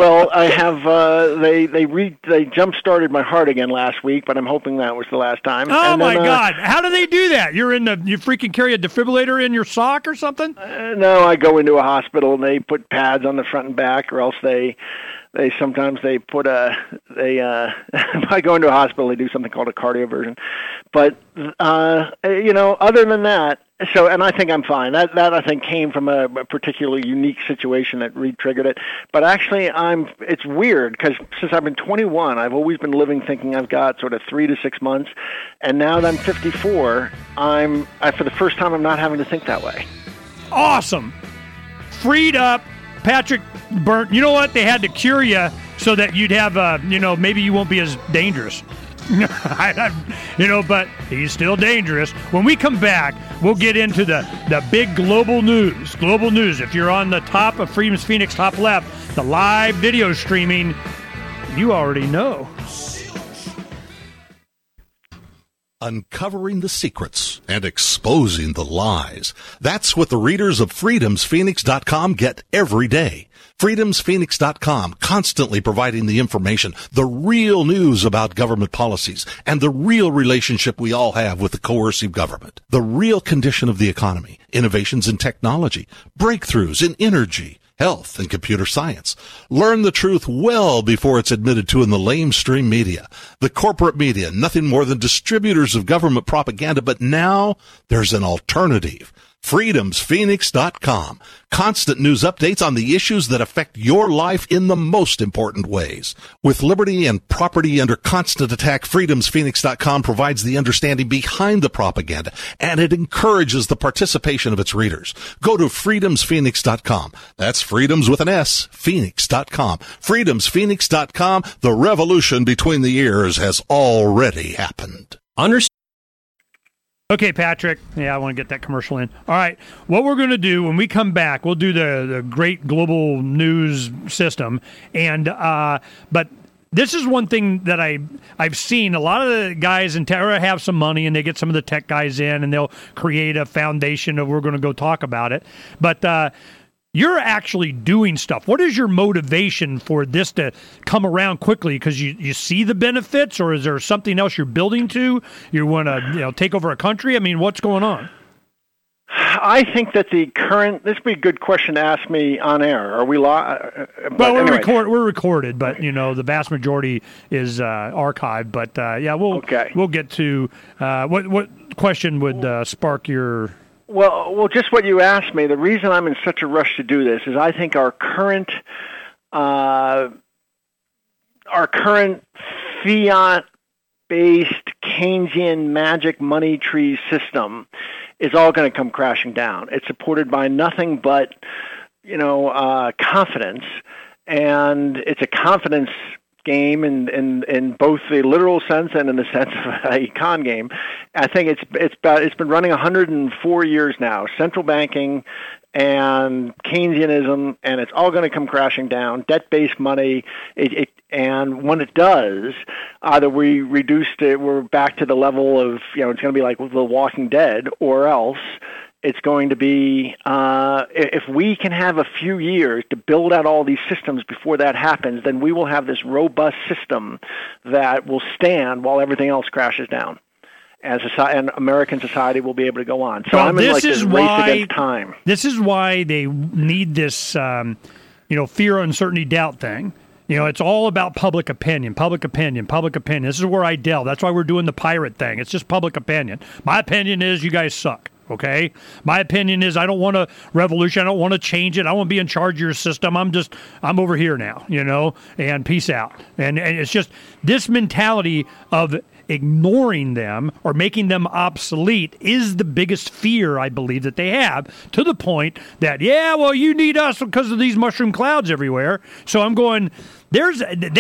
They jump-started my heart again last week, but I'm hoping that was the last time. Oh, my God. How do they do that? You freaking carry a defibrillator in your sock or something? No, I go into a hospital and they put pads on the front and back, or else they sometimes they put if I go into a hospital, they do something called a cardioversion. But other than that, and I think I'm fine. That I think came from a particularly unique situation that re-triggered it. But actually, it's weird because since I've been 21, I've always been living thinking I've got sort of 3 to 6 months, and now that I'm 54, for the first time I'm not having to think that way. Awesome, freed up. Patrick Byrne, you know what? They had to cure you so that you'd have, maybe you won't be as dangerous. But he's still dangerous. When we come back, we'll get into the big global news. Global news. If you're on the top of Freedom's Phoenix, top left, the live video streaming, you already know. Uncovering the secrets and exposing the lies. That's what the readers of freedomsphoenix.com get every day. freedomsphoenix.com, constantly providing the information, the real news about government policies, and the real relationship we all have with the coercive government. The real condition of the economy, innovations in technology, breakthroughs in energy, health, and computer science. Learn the truth well before it's admitted to in the lamestream media. The corporate media, nothing more than distributors of government propaganda, but now there's an alternative. FreedomsPhoenix.com. Constant news updates on the issues that affect your life in the most important ways. With liberty and property under constant attack, FreedomsPhoenix.com provides the understanding behind the propaganda, and it encourages the participation of its readers. Go to FreedomsPhoenix.com. That's freedoms with an S, Phoenix.com. FreedomsPhoenix.com. The revolution between the ears has already happened. Okay, Patrick. Yeah, I want to get that commercial in. All right. What we're going to do when we come back, we'll do the great global news system. And but this is one thing that I've seen. A lot of the guys in Terra have some money, and they get some of the tech guys in, and they'll create a foundation of we're going to go talk about it. But you're actually doing stuff. What is your motivation for this to come around quickly? Because you see the benefits, or is there something else you're building to? You want to take over a country? I mean, what's going on? I think that this would be a good question to ask me on air. Are we live? Well, we're recorded, but the vast majority is archived. But yeah, we'll get to what question would spark your. Well, just what you asked me. The reason I'm in such a rush to do this is I think our current fiat-based Keynesian magic money tree system is all going to come crashing down. It's supported by nothing but confidence, and it's a confidence game in both the literal sense and in the sense of a con game. I think it's been running 104 years now. Central banking and Keynesianism, and it's all going to come crashing down. Debt-based money, and when it does, either we're back to the level of it's going to be like The Walking Dead, or else it's going to be, if we can have a few years to build out all these systems before that happens, then we will have this robust system that will stand while everything else crashes down. And American society will be able to go on. So I'm in this race against time. This is why they need this, fear, uncertainty, doubt thing. It's all about public opinion. This is where I delve. That's why we're doing the pirate thing. It's just public opinion. My opinion is you guys suck. Okay? My opinion is I don't want a revolution. I don't want to change it. I want to be in charge of your system. I'm over here now, and peace out. And it's just this mentality of ignoring them or making them obsolete is the biggest fear, I believe, that they have, to the point that, you need us because of these mushroom clouds everywhere. So I'm going, those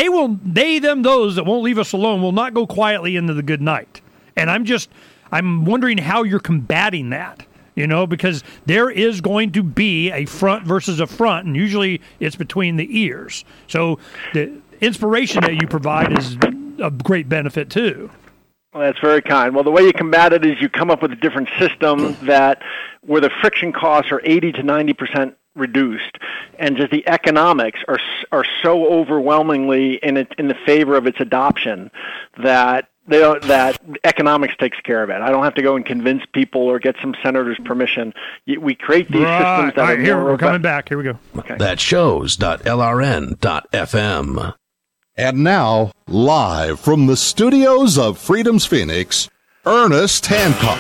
that won't leave us alone will not go quietly into the good night. And I'm wondering how you're combating that, because there is going to be a front versus a front, and usually it's between the ears. So the inspiration that you provide is a great benefit too. Well, that's very kind. Well, the way you combat it is you come up with a different system where the friction costs are 80 to 90% reduced, and just the economics are so overwhelmingly in the favor of its adoption that economics takes care of it. I don't have to go and convince people or get some senator's permission. We create these systems that are here. We're coming back. Here we go. Okay. That shows.lrn.fm. And now, live from the studios of Freedom's Phoenix, Ernest Hancock.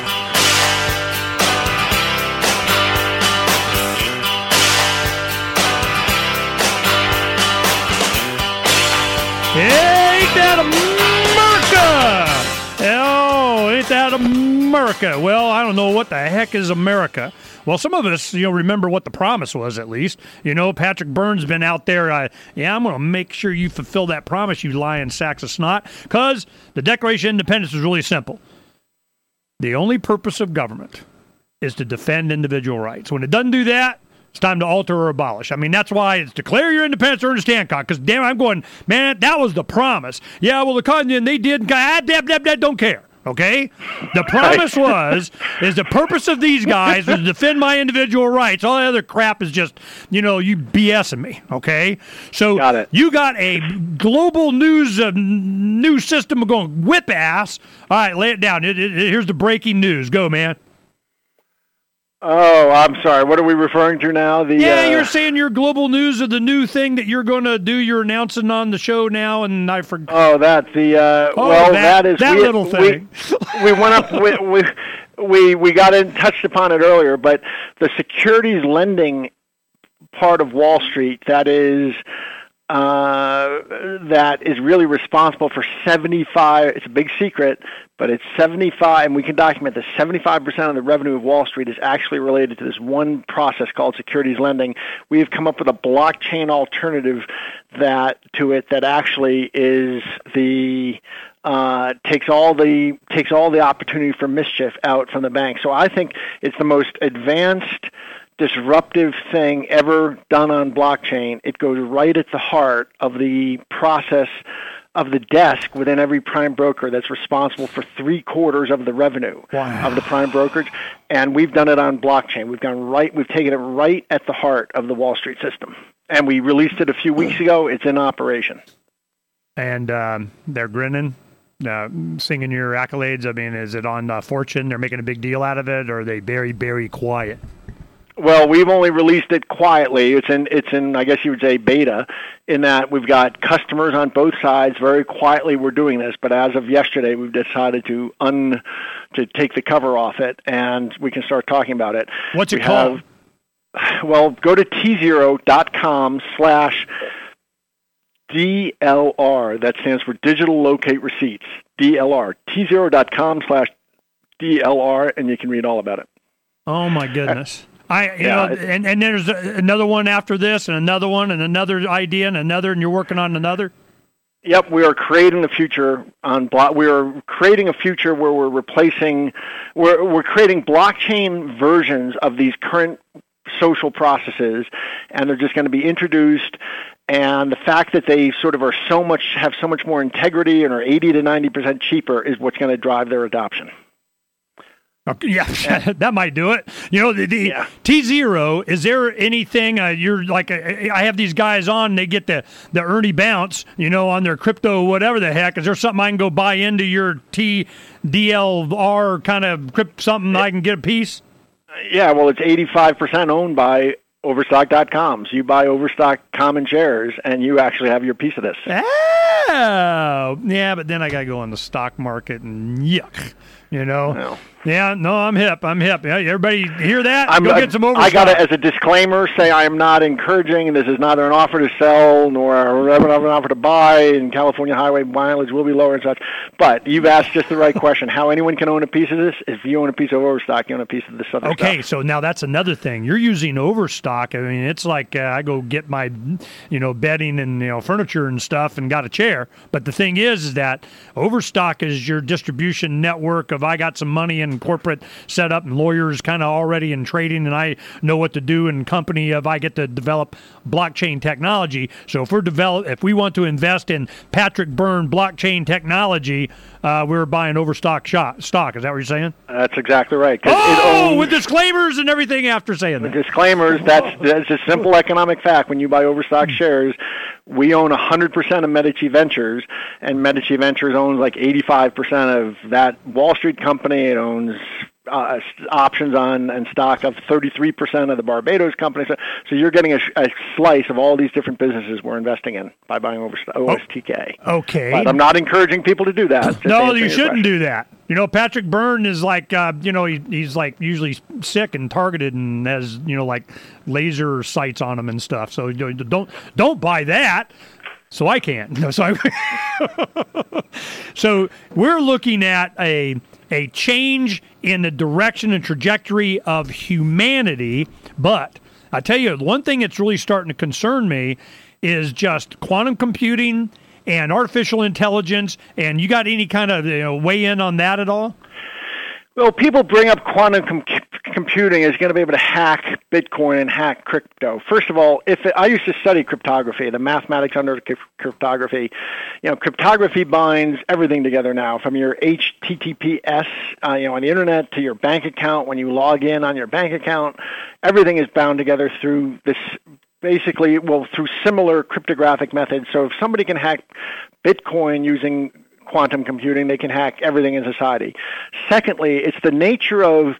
Ain't that America? Oh, ain't that America? Well, I don't know what the heck is America. Well, some of us, remember what the promise was, at least. Patrick Byrne's been out there. I'm going to make sure you fulfill that promise, you lying sacks of snot, because the Declaration of Independence is really simple. The only purpose of government is to defend individual rights. When it doesn't do that, it's time to alter or abolish. I mean, that's why it's declare your independence, Ernest Hancock, because damn, I'm going, man, that was the promise. Yeah, well, the Constitution, they did, don't care. Okay? The promise is the purpose of these guys was to defend my individual rights. All the other crap is just, you BSing me. Okay? So you got a global news system going whip ass. All right, lay it down. Here's the breaking news. Go, man. Oh, I'm sorry. What are we referring to now? You're saying your global news of the new thing that you're going to do. You're announcing on the show now, and I forgot. Oh, that's the. That is that little thing. We went up. We got touched upon it earlier, but the securities lending part of Wall Street that is really responsible for 75. It's a big secret, but it's 75, and we can document this. 75% of the revenue of Wall Street is actually related to this one process called securities lending. We have come up with a blockchain alternative that actually is takes all the opportunity for mischief out from the bank. So I think it's the most advanced, disruptive thing ever done on blockchain. It goes right at the heart of the process of the desk within every prime broker that's responsible for 3/4 of the revenue of the prime brokerage, and we've done it on blockchain. We've taken it right at the heart of the Wall Street system, and we released it a few weeks ago. It's in operation, and they're grinning, singing your accolades. I mean, is it on Fortune? They're making a big deal out of it, or are they very, very quiet? Well, we've only released it quietly. It's in I guess you would say beta, in that we've got customers on both sides. Very quietly we're doing this, but as of yesterday we've decided to take the cover off it, and we can start talking about it. What's it called? Well, go to T0.com/DLR. That stands for Digital Locate Receipts. DLR. T0.com/DLR, and you can read all about it. Oh my goodness. And there's another one after this, and another one, and another idea, and another, and you're working on another? Yep, we are creating the future on we are creating a future where we're creating blockchain versions of these current social processes, and they're just going to be introduced. And the fact that they sort of have so much more integrity and are 80 to 90% cheaper is what's going to drive their adoption. Yeah, that might do it. You know, the T0, is there anything, you're like, I have these guys on, they get the Ernie bounce, on their crypto, whatever the heck. Is there something I can go buy into your TDLR kind of something I can get a piece? Yeah, well, it's 85% owned by Overstock.com. So you buy Overstock common shares, and you actually have your piece of this. Oh, yeah, but then I got to go on the stock market, and yuck. No. Yeah, no, I'm hip. Yeah, everybody hear that? Go get some Overstock. I got to, as a disclaimer, say I am not encouraging. This is neither an offer to sell nor an offer to buy, and California highway mileage will be lower and such. But you've asked just the right question. How anyone can own a piece of this? If you own a piece of Overstock, you own a piece of this other stuff. Okay, so now that's another thing. You're using Overstock. I mean, it's like I go get my, bedding and, furniture and stuff and got a chair. But the thing is that Overstock is your distribution network of I got some money in corporate setup and lawyers kind of already in trading, and I know what to do in company of I get to develop blockchain technology. So if we want to invest in Patrick Byrne blockchain technology, we're buying Overstock stock. Is that what you're saying? That's exactly right. With disclaimers and everything after saying that. Disclaimers, that's a simple economic fact. When you buy Overstock shares, we own 100% of Medici Ventures, and Medici Ventures owns like 85% of that Wall Street company. It owns options on and stock of 33% of the Barbados company. So you're getting a slice of all these different businesses we're investing in by buying OSTK. Okay. But I'm not encouraging people to do that. No, you shouldn't do that. Patrick Byrne is like, he's like usually sick and targeted and has, like laser sights on him and stuff. So don't buy that. So I can't. No, so so we're looking at a change in the direction and trajectory of humanity. But I tell you, one thing that's really starting to concern me is just quantum computing and artificial intelligence. And you got any kind of weigh in on that at all? Well, people bring up quantum computing is going to be able to hack Bitcoin and hack crypto. First of all, I used to study cryptography, the mathematics under cryptography. Cryptography binds everything together now, from your HTTPS, on the internet to your bank account. When you log in on your bank account, everything is bound together through this. Basically, through similar cryptographic methods. So if somebody can hack Bitcoin using quantum computing, they can hack everything in society. Secondly, it's the nature of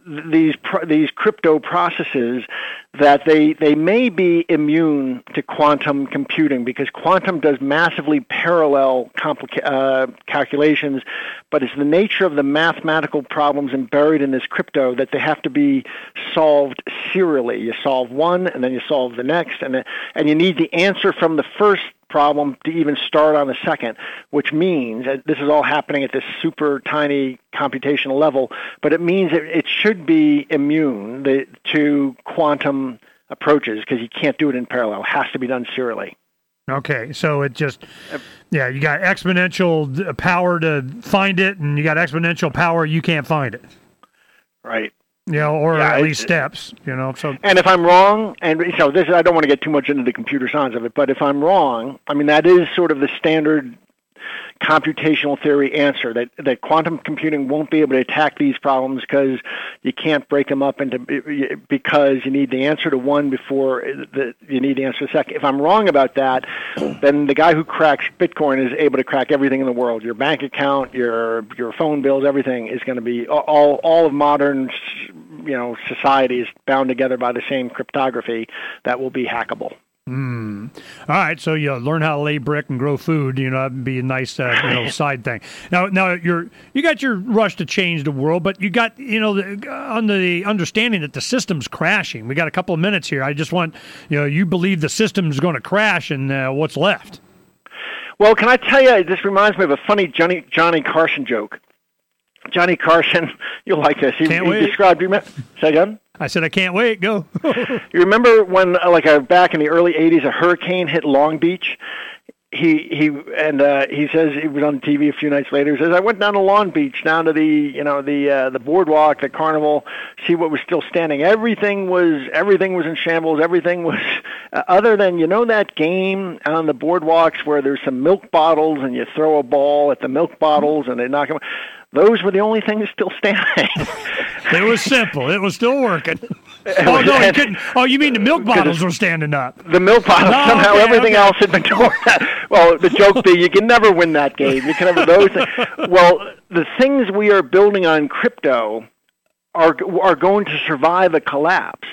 these crypto processes that they may be immune to quantum computing because quantum does massively parallel calculations, but it's the nature of the mathematical problems buried in this crypto that they have to be solved serially. You solve one, and then you solve the next, and you need the answer from the first problem to even start on the second, which means this is all happening at this super tiny computational level, but it means it should be immune to quantum approaches because you can't do it in parallel. It has to be done serially. Okay, so it just, you got exponential power to find it, and you got exponential power you can't find it. Right. Or at least steps, So, and if I'm wrong, and so this, I don't want to get too much into the computer science of it, but if I'm wrong, I mean that is sort of the standard computational theory answer that quantum computing won't be able to attack these problems because you can't break them up because you need the answer to one before you need the answer to the second. If I'm wrong about that, then the guy who cracks Bitcoin is able to crack everything in the world. Your bank account, your phone bills, everything is going to be all of modern society is bound together by the same cryptography that will be hackable. All right, so you learn how to lay brick and grow food. That'd be a nice side thing. Now you got your rush to change the world, but you got on the understanding that the system's crashing. We got a couple of minutes here. I just want you believe the system's going to crash, and what's left? Well, can I tell you? This reminds me of a funny Johnny Carson joke. Johnny Carson, you'll like this. He described. Say again. I said I can't wait. Go. You remember when, back in the early '80s, a hurricane hit Long Beach? He says he was on TV a few nights later. He says I went down to Long Beach, down to the boardwalk, the carnival, see what was still standing. Everything was in shambles. Everything was other than that game on the boardwalks where there's some milk bottles and you throw a ball at the milk bottles and they knock them. Those were the only things still standing. It was simple. It was still working. Oh, no, you couldn't. Oh, you mean the milk bottles were standing up? The milk bottles, somehow everything else had been torn out. Well, the joke being, you can never win that game. You can never those things. Well, the things we are building on crypto are going to survive a collapse.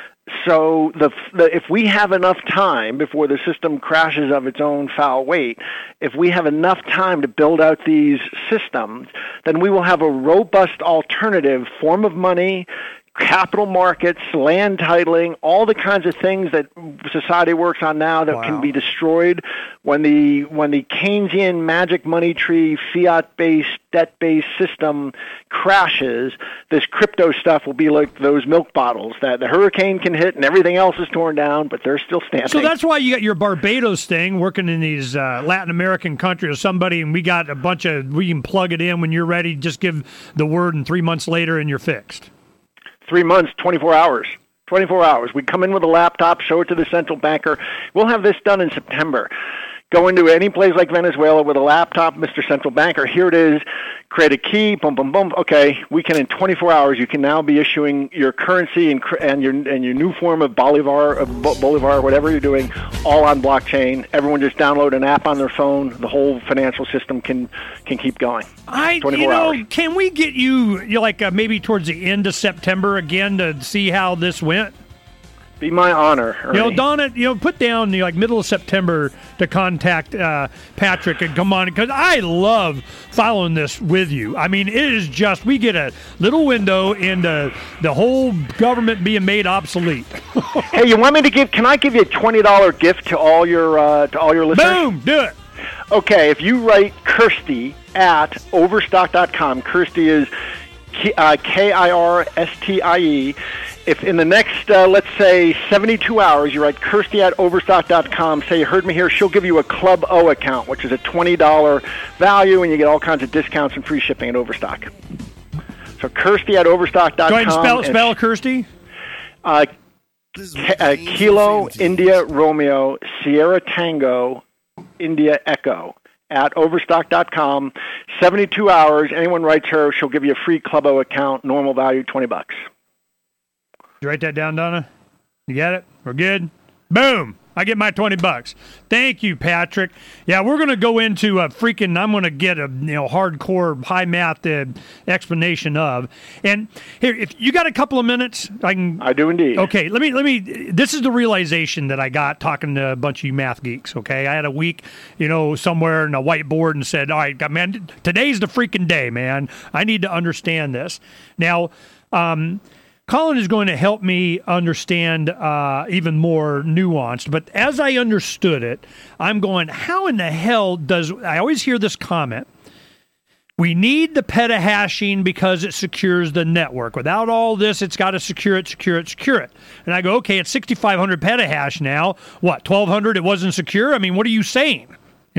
So if we have enough time before the system crashes of its own foul weight, if we have enough time to build out these systems, then we will have a robust alternative form of money, capital markets, land titling, all the kinds of things that society works on now that can be destroyed when the Keynesian magic money tree, fiat-based, debt-based system crashes. This crypto stuff will be like those milk bottles that the hurricane can hit and everything else is torn down, but they're still standing. So that's why you got your Barbados thing working in these Latin American countries or somebody, and we got a bunch of, we can plug it in when you're ready, just give the word, and 3 months later, and you're fixed. 3 months, 24 hours. 24 hours. We come in with a laptop, show it to the central banker. We'll have this done in September. Go into any place like Venezuela with a laptop, Mr. Central Banker, here it is, create a key, boom, boom, boom. Okay, we can in 24 hours, you can now be issuing your currency and your new form of Bolivar, whatever you're doing, all on blockchain. Everyone just download an app on their phone. The whole financial system can keep going. 24 hours. Can we get you maybe towards the end of September again to see how this went? Be my honor, Ernie. Donna, put down middle of September to contact Patrick and come on, because I love following this with you. I mean, it is just, we get a little window into the whole government being made obsolete. Hey, you want me to can I give you a $20 gift to all your listeners? Boom, do it. Okay, if you write Kirsty at overstock.com, Kirsty is Kirstie. If in the next, let's say, 72 hours, you write Kirsty at overstock.com, say you heard me here, she'll give you a Club O account, which is a $20 value, and you get all kinds of discounts and free shipping at Overstock. So Kirsty at overstock.com. Go ahead and spell Kirsty. Kilo, India, Romeo, Sierra Tango, India, Echo. At overstock.com, 72 hours, anyone writes her, she'll give you a free Club O account, normal value, $20. Did you write that down, Donna? You got it? We're good? Boom! I get my $20. Thank you, Patrick. Yeah, we're going to go into I'm going to get a hardcore high math explanation of. And here, if you got a couple of minutes, I do indeed. Okay, let me. This is the realization that I got talking to a bunch of you math geeks. Okay, I had a week, somewhere in a whiteboard and said, all right, man, today's the freaking day, man. I need to understand this. Now, Colin is going to help me understand even more nuanced. But as I understood it, I'm going, how in the hell I always hear this comment, we need the petahashing because it secures the network. Without all this, it's got to secure it. And I go, okay, it's 6,500 petahash now. What, 1,200 it wasn't secure? I mean, what are you saying?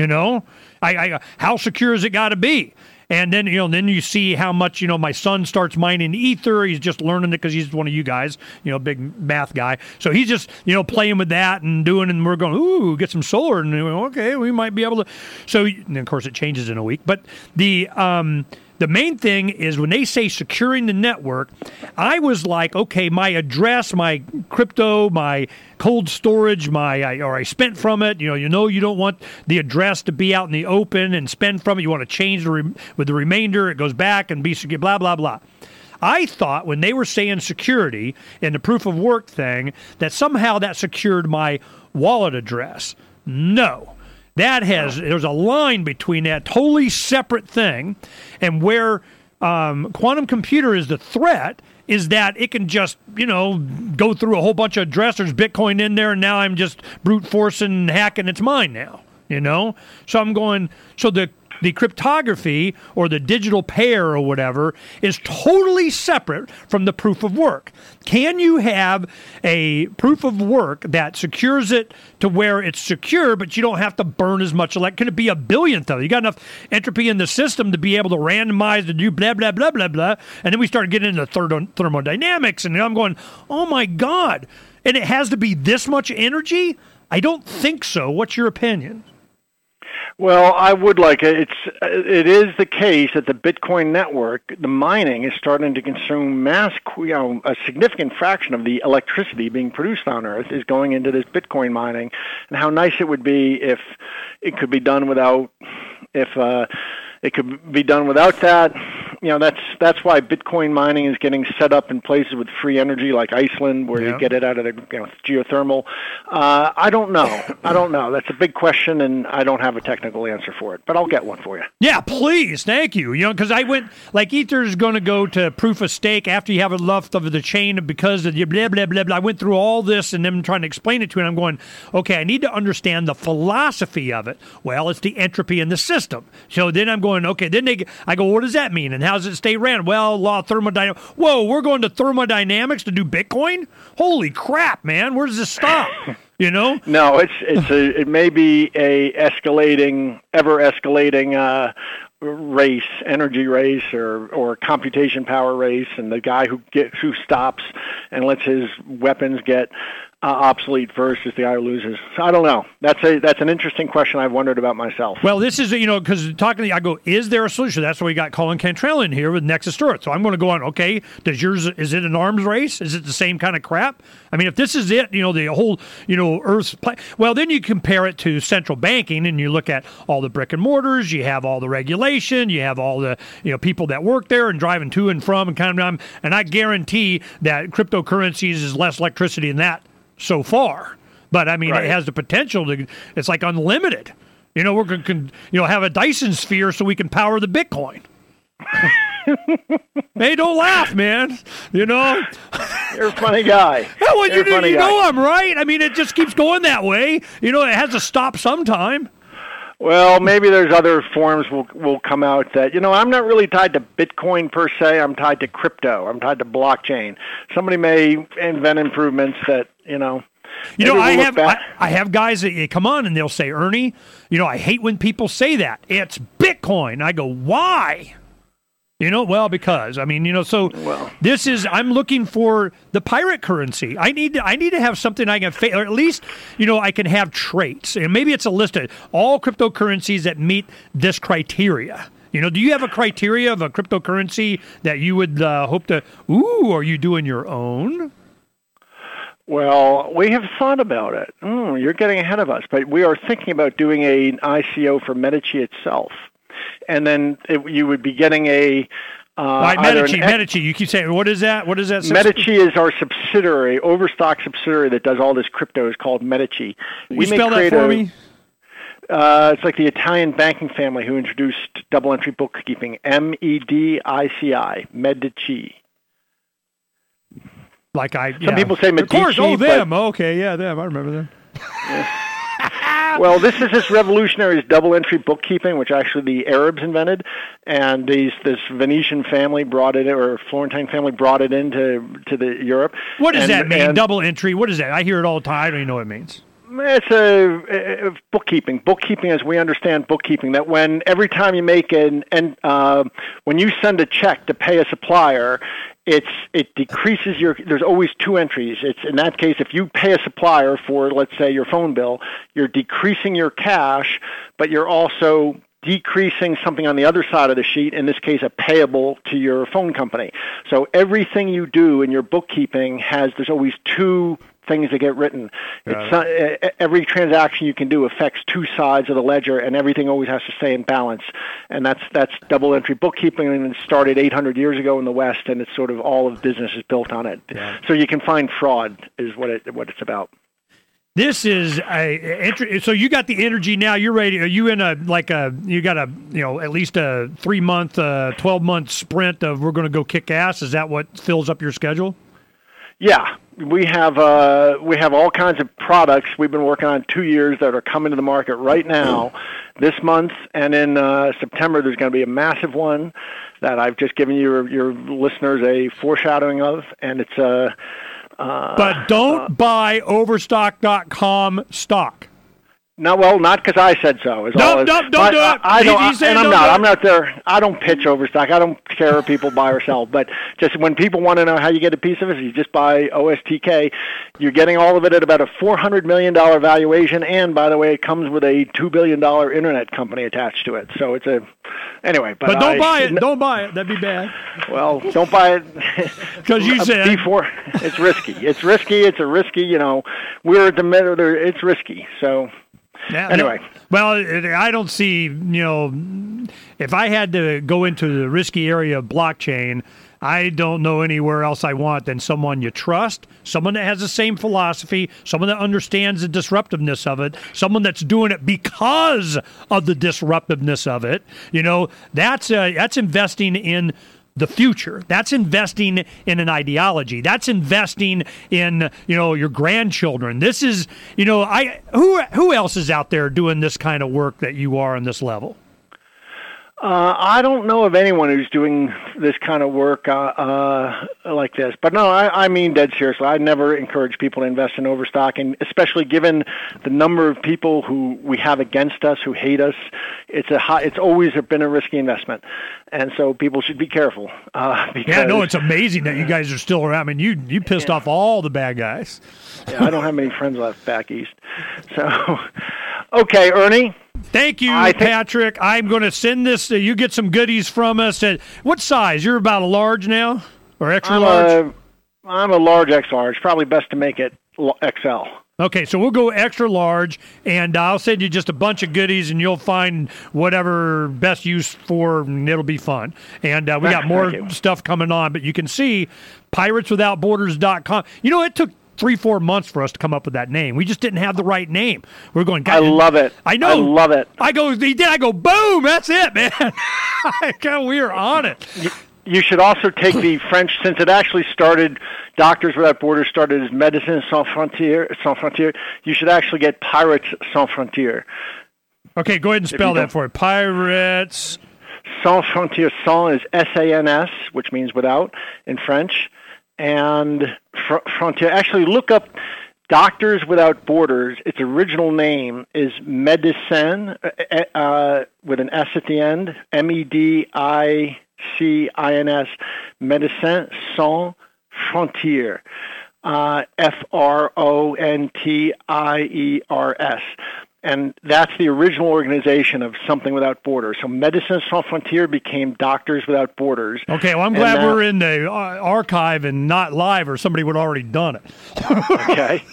How secure has it got to be? And then, then you see how much, my son starts mining Ether. He's just learning it because he's one of you guys, big math guy. So he's just, playing with that and doing, and we're going, ooh, get some solar. And okay, we might be able to. So, and of course, it changes in a week. But the main thing is when they say securing the network, I was like, okay, my address, my crypto, my cold storage, I spent from it. You don't want the address to be out in the open and spend from it. You want to change with the remainder. It goes back and be secure, blah, blah, blah. I thought when they were saying security in the proof of work thing that somehow that secured my wallet address. No. There's a line between that totally separate thing and where quantum computer is the threat is that it can just, go through a whole bunch of addresses, Bitcoin in there, and now I'm just brute forcing and hacking it's mine now, So I'm going, so the cryptography or the digital pair or whatever is totally separate from the proof of work. Can you have a proof of work that secures it to where it's secure, but you don't have to burn as much electricity? Can it be a billionth of it? You got enough entropy in the system to be able to randomize and do blah, blah, blah, blah, blah. And then we start getting into thermodynamics, and I'm going, oh my God. And it has to be this much energy? I don't think so. What's your opinion? Well, I would like it. It is the case that the Bitcoin network, the mining, is starting to consume a significant fraction of the electricity being produced on Earth is going into this Bitcoin mining, and how nice it would be if it could be done without that. That's why Bitcoin mining is getting set up in places with free energy like Iceland, where you get it out of the geothermal. I don't know. That's a big question, and I don't have a technical answer for it, but I'll get one for you. Yeah, please. Thank you. Because I went, like Ether is going to go to proof of stake after you have it left of the chain because of the blah, blah, blah, blah. I went through all this and then trying to explain it to it, and I'm going, okay, I need to understand the philosophy of it. Well, it's the entropy in the system. So then I'm going, okay, I go, what does that mean? And how does it stay random? Well, law of thermodynamics. Whoa, we're going to thermodynamics to do Bitcoin? Holy crap, man. Where does this stop? No, it may be a ever escalating energy race or computation power race, and the guy who stops and lets his weapons get obsolete first is the guy who loses. So I don't know. That's an interesting question I've wondered about myself. Well, this is, because talking to you, I go, is there a solution? That's why we got Colin Cantrell in here with Nexus to Earth. So I'm going to go on, okay, is it an arms race? Is it the same kind of crap? I mean, if this is it, the whole, Earth's well, then you compare it to central banking and you look at all the brick and mortars, you have all the regulation, you have all the, people that work there and driving to and from and kind of, and I guarantee that cryptocurrencies is less electricity than that so far. But I mean, right. It has the potential to, it's like unlimited. We're going to have a Dyson sphere so we can power the Bitcoin. Hey, don't laugh, man. You're a funny guy. Yeah, well, you know I'm right. I mean, it just keeps going that way. It has to stop sometime. Well, maybe there's other forms will come out that, I'm not really tied to Bitcoin per se. I'm tied to crypto. I'm tied to blockchain. Somebody may invent improvements that, I have guys that come on and they'll say, Ernie, I hate when people say that. It's Bitcoin. I go, why? Well, because, this is, I'm looking for the pirate currency. I need to have something I can, or at least, I can have traits. And maybe it's a list of all cryptocurrencies that meet this criteria. Do you have a criteria of a cryptocurrency that you would hope to, are you doing your own? Well, we have thought about it. You're getting ahead of us, but we are thinking about doing an ICO for Medici itself, and then you would be getting a. Right, Medici. You keep saying, what is that? What is that? Medici is our subsidiary, Overstock subsidiary that does all this crypto. Is called Medici. You spell that for me? It's like the Italian banking family who introduced double entry bookkeeping. MEDICI, Medici. Some people say Medici. Of course, them. Okay, yeah, them. I remember them. Well, this is this revolutionary double entry bookkeeping, which actually the Arabs invented, and this Venetian family brought it, or Florentine family brought it into Europe. What does that mean? Double entry. What is that? I hear it all the time. I don't even know what it means. It's a bookkeeping. Bookkeeping, as we understand bookkeeping, that every time you make when you send a check to pay a supplier, it decreases there's always two entries. It's in that case, if you pay a supplier for, let's say, your phone bill, you're decreasing your cash, but you're also decreasing something on the other side of the sheet, in this case a payable to your phone company. So everything you do in your bookkeeping there's always two things that get written. Every transaction you can do affects two sides of the ledger, and everything always has to stay in balance. And that's double entry bookkeeping, and it started 800 years ago in the West, and it's sort of all of business is built on it. Yeah. So you can find fraud is what it's about. This is so you got the energy now. You're ready. Are you in you got at least a 3-month, 12-month sprint of we're going to go kick ass? Is that what fills up your schedule? Yeah, we have all kinds of products we've been working on 2 years that are coming to the market right now, this month, and in September there's going to be a massive one that I've just given your listeners a foreshadowing of, and it's but don't buy Overstock.com stock. No, well, not because I said so. Don't do it. I'm not there. I don't pitch Overstock. I don't care if people buy or sell. But just when people want to know how you get a piece of it, you just buy OSTK. You're getting all of it at about a $400 million valuation. And, by the way, it comes with a $2 billion internet company attached to it. So it's anyway. But don't buy it. Don't buy it. That'd be bad. Well, don't buy it. Because you said. Before, it's risky. It's risky. It's a risky, we're at the middle there. It's risky. So. Yeah, anyway. Well, I don't see, if I had to go into the risky area of blockchain, I don't know anywhere else I want than someone you trust, someone that has the same philosophy, someone that understands the disruptiveness of it, someone that's doing it because of the disruptiveness of it. That's investing in the future. That's investing in an ideology. That's investing in, your grandchildren. This is, who else is out there doing this kind of work that you are on this level? I don't know of anyone who's doing this kind of work like this. But no, I mean dead seriously. I never encourage people to invest in Overstock, and especially given the number of people who we have against us, who hate us. It's always been a risky investment, and so people should be careful. It's amazing that you guys are still around. I mean, you pissed off all the bad guys. Yeah, I don't have many friends left back east. So, okay, Ernie. Thank you, Patrick. I'm going to send this. You get some goodies from us. What size? You're about a large now, or extra large? I'm a large XR. It's probably best to make it XL. Okay, so we'll go extra large, and I'll send you just a bunch of goodies, and you'll find whatever best use for, and it'll be fun. And we got more stuff coming on, but you can see pirateswithoutborders.com. It took 3-4 months for us to come up with that name. We just didn't have the right name. We're going, I love it. I know. I love it. I go, boom, that's it, man. We are on it. You should also take the French, since it actually started, Doctors Without Borders started as Médecins Sans Frontières. You should actually get Pirates Sans Frontières. Okay, go ahead and spell that for it. Pirates Sans Frontières. Sans is S-A-N-S, which means without in French. And Frontier. Actually, look up Doctors Without Borders. Its original name is Médecins, with an S at the end, Médicins, Médecins Sans Frontières, Frontiers. And that's the original organization of Something Without Borders. So Médecins Sans Frontières became Doctors Without Borders. Okay, well, I'm glad we're in the archive and not live, or somebody would have already done it. Okay.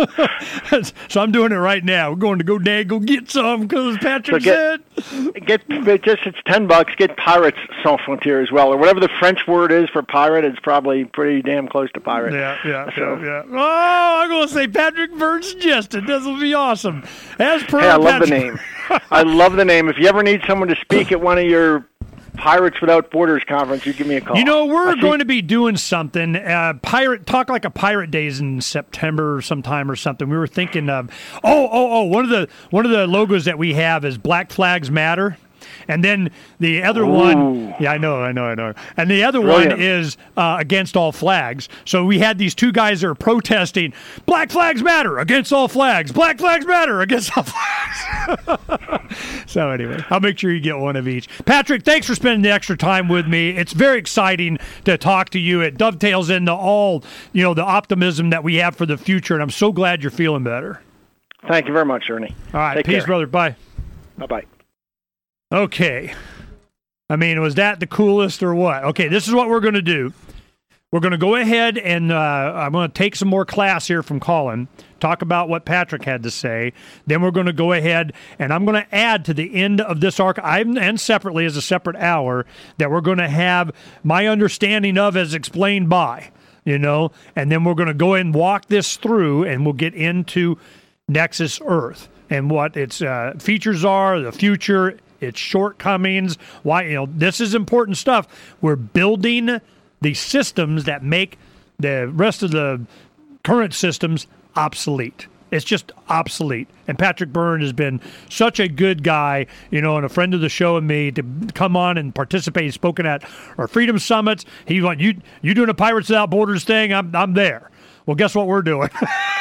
So I'm doing it right now. We're going to go get some, because Patrick said. It's $10. Get Pirates Sans Frontières as well, or whatever the French word is for pirate. It's probably pretty damn close to pirate. Yeah. Oh, I'm going to say Patrick Byrne suggested. This will be awesome. Hey, I love the name. I love the name. If you ever need someone to speak at one of your Pirates Without Borders conference, you give me a call. You know, we're going to be doing something. Talk Like a Pirate Days in September sometime or something. We were thinking of one of the logos that we have is Black Flags Matter. And then the other one, I know. And the other one is Against All Flags. So we had these two guys that are protesting, Black Flags Matter, against all flags. Black Flags Matter, against all flags. So anyway, I'll make sure you get one of each. Patrick, thanks for spending the extra time with me. It's very exciting to talk to you. It dovetails into all, the optimism that we have for the future, and I'm so glad you're feeling better. Thank you very much, Ernie. All right, Take peace, care. brother. Bye. Bye-bye. Okay. I mean, was that the coolest or what? Okay, this is what we're going to do. We're going to go ahead and I'm going to take some more class here from Colin, talk about what Patrick had to say. Then we're going to go ahead and I'm going to add to the end of this archive, and separately as a separate hour, that we're going to have my understanding of as explained by, and then we're going to go ahead and walk this through, and we'll get into Nexus Earth and what its features are, the future, its shortcomings, why, this is important stuff. We're building the systems that make the rest of the current systems obsolete. It's just obsolete. And Patrick Byrne has been such a good guy, and a friend of the show and me, to come on and participate. He's spoken at our Freedom Summits. He went, you doing a Pirates Without Borders thing? I'm there. Well, guess what we're doing?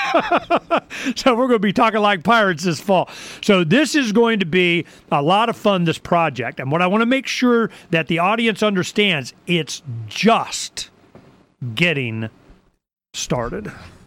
So we're going to be talking like pirates this fall. So this is going to be a lot of fun, this project. And what I want to make sure that the audience understands, it's just getting started.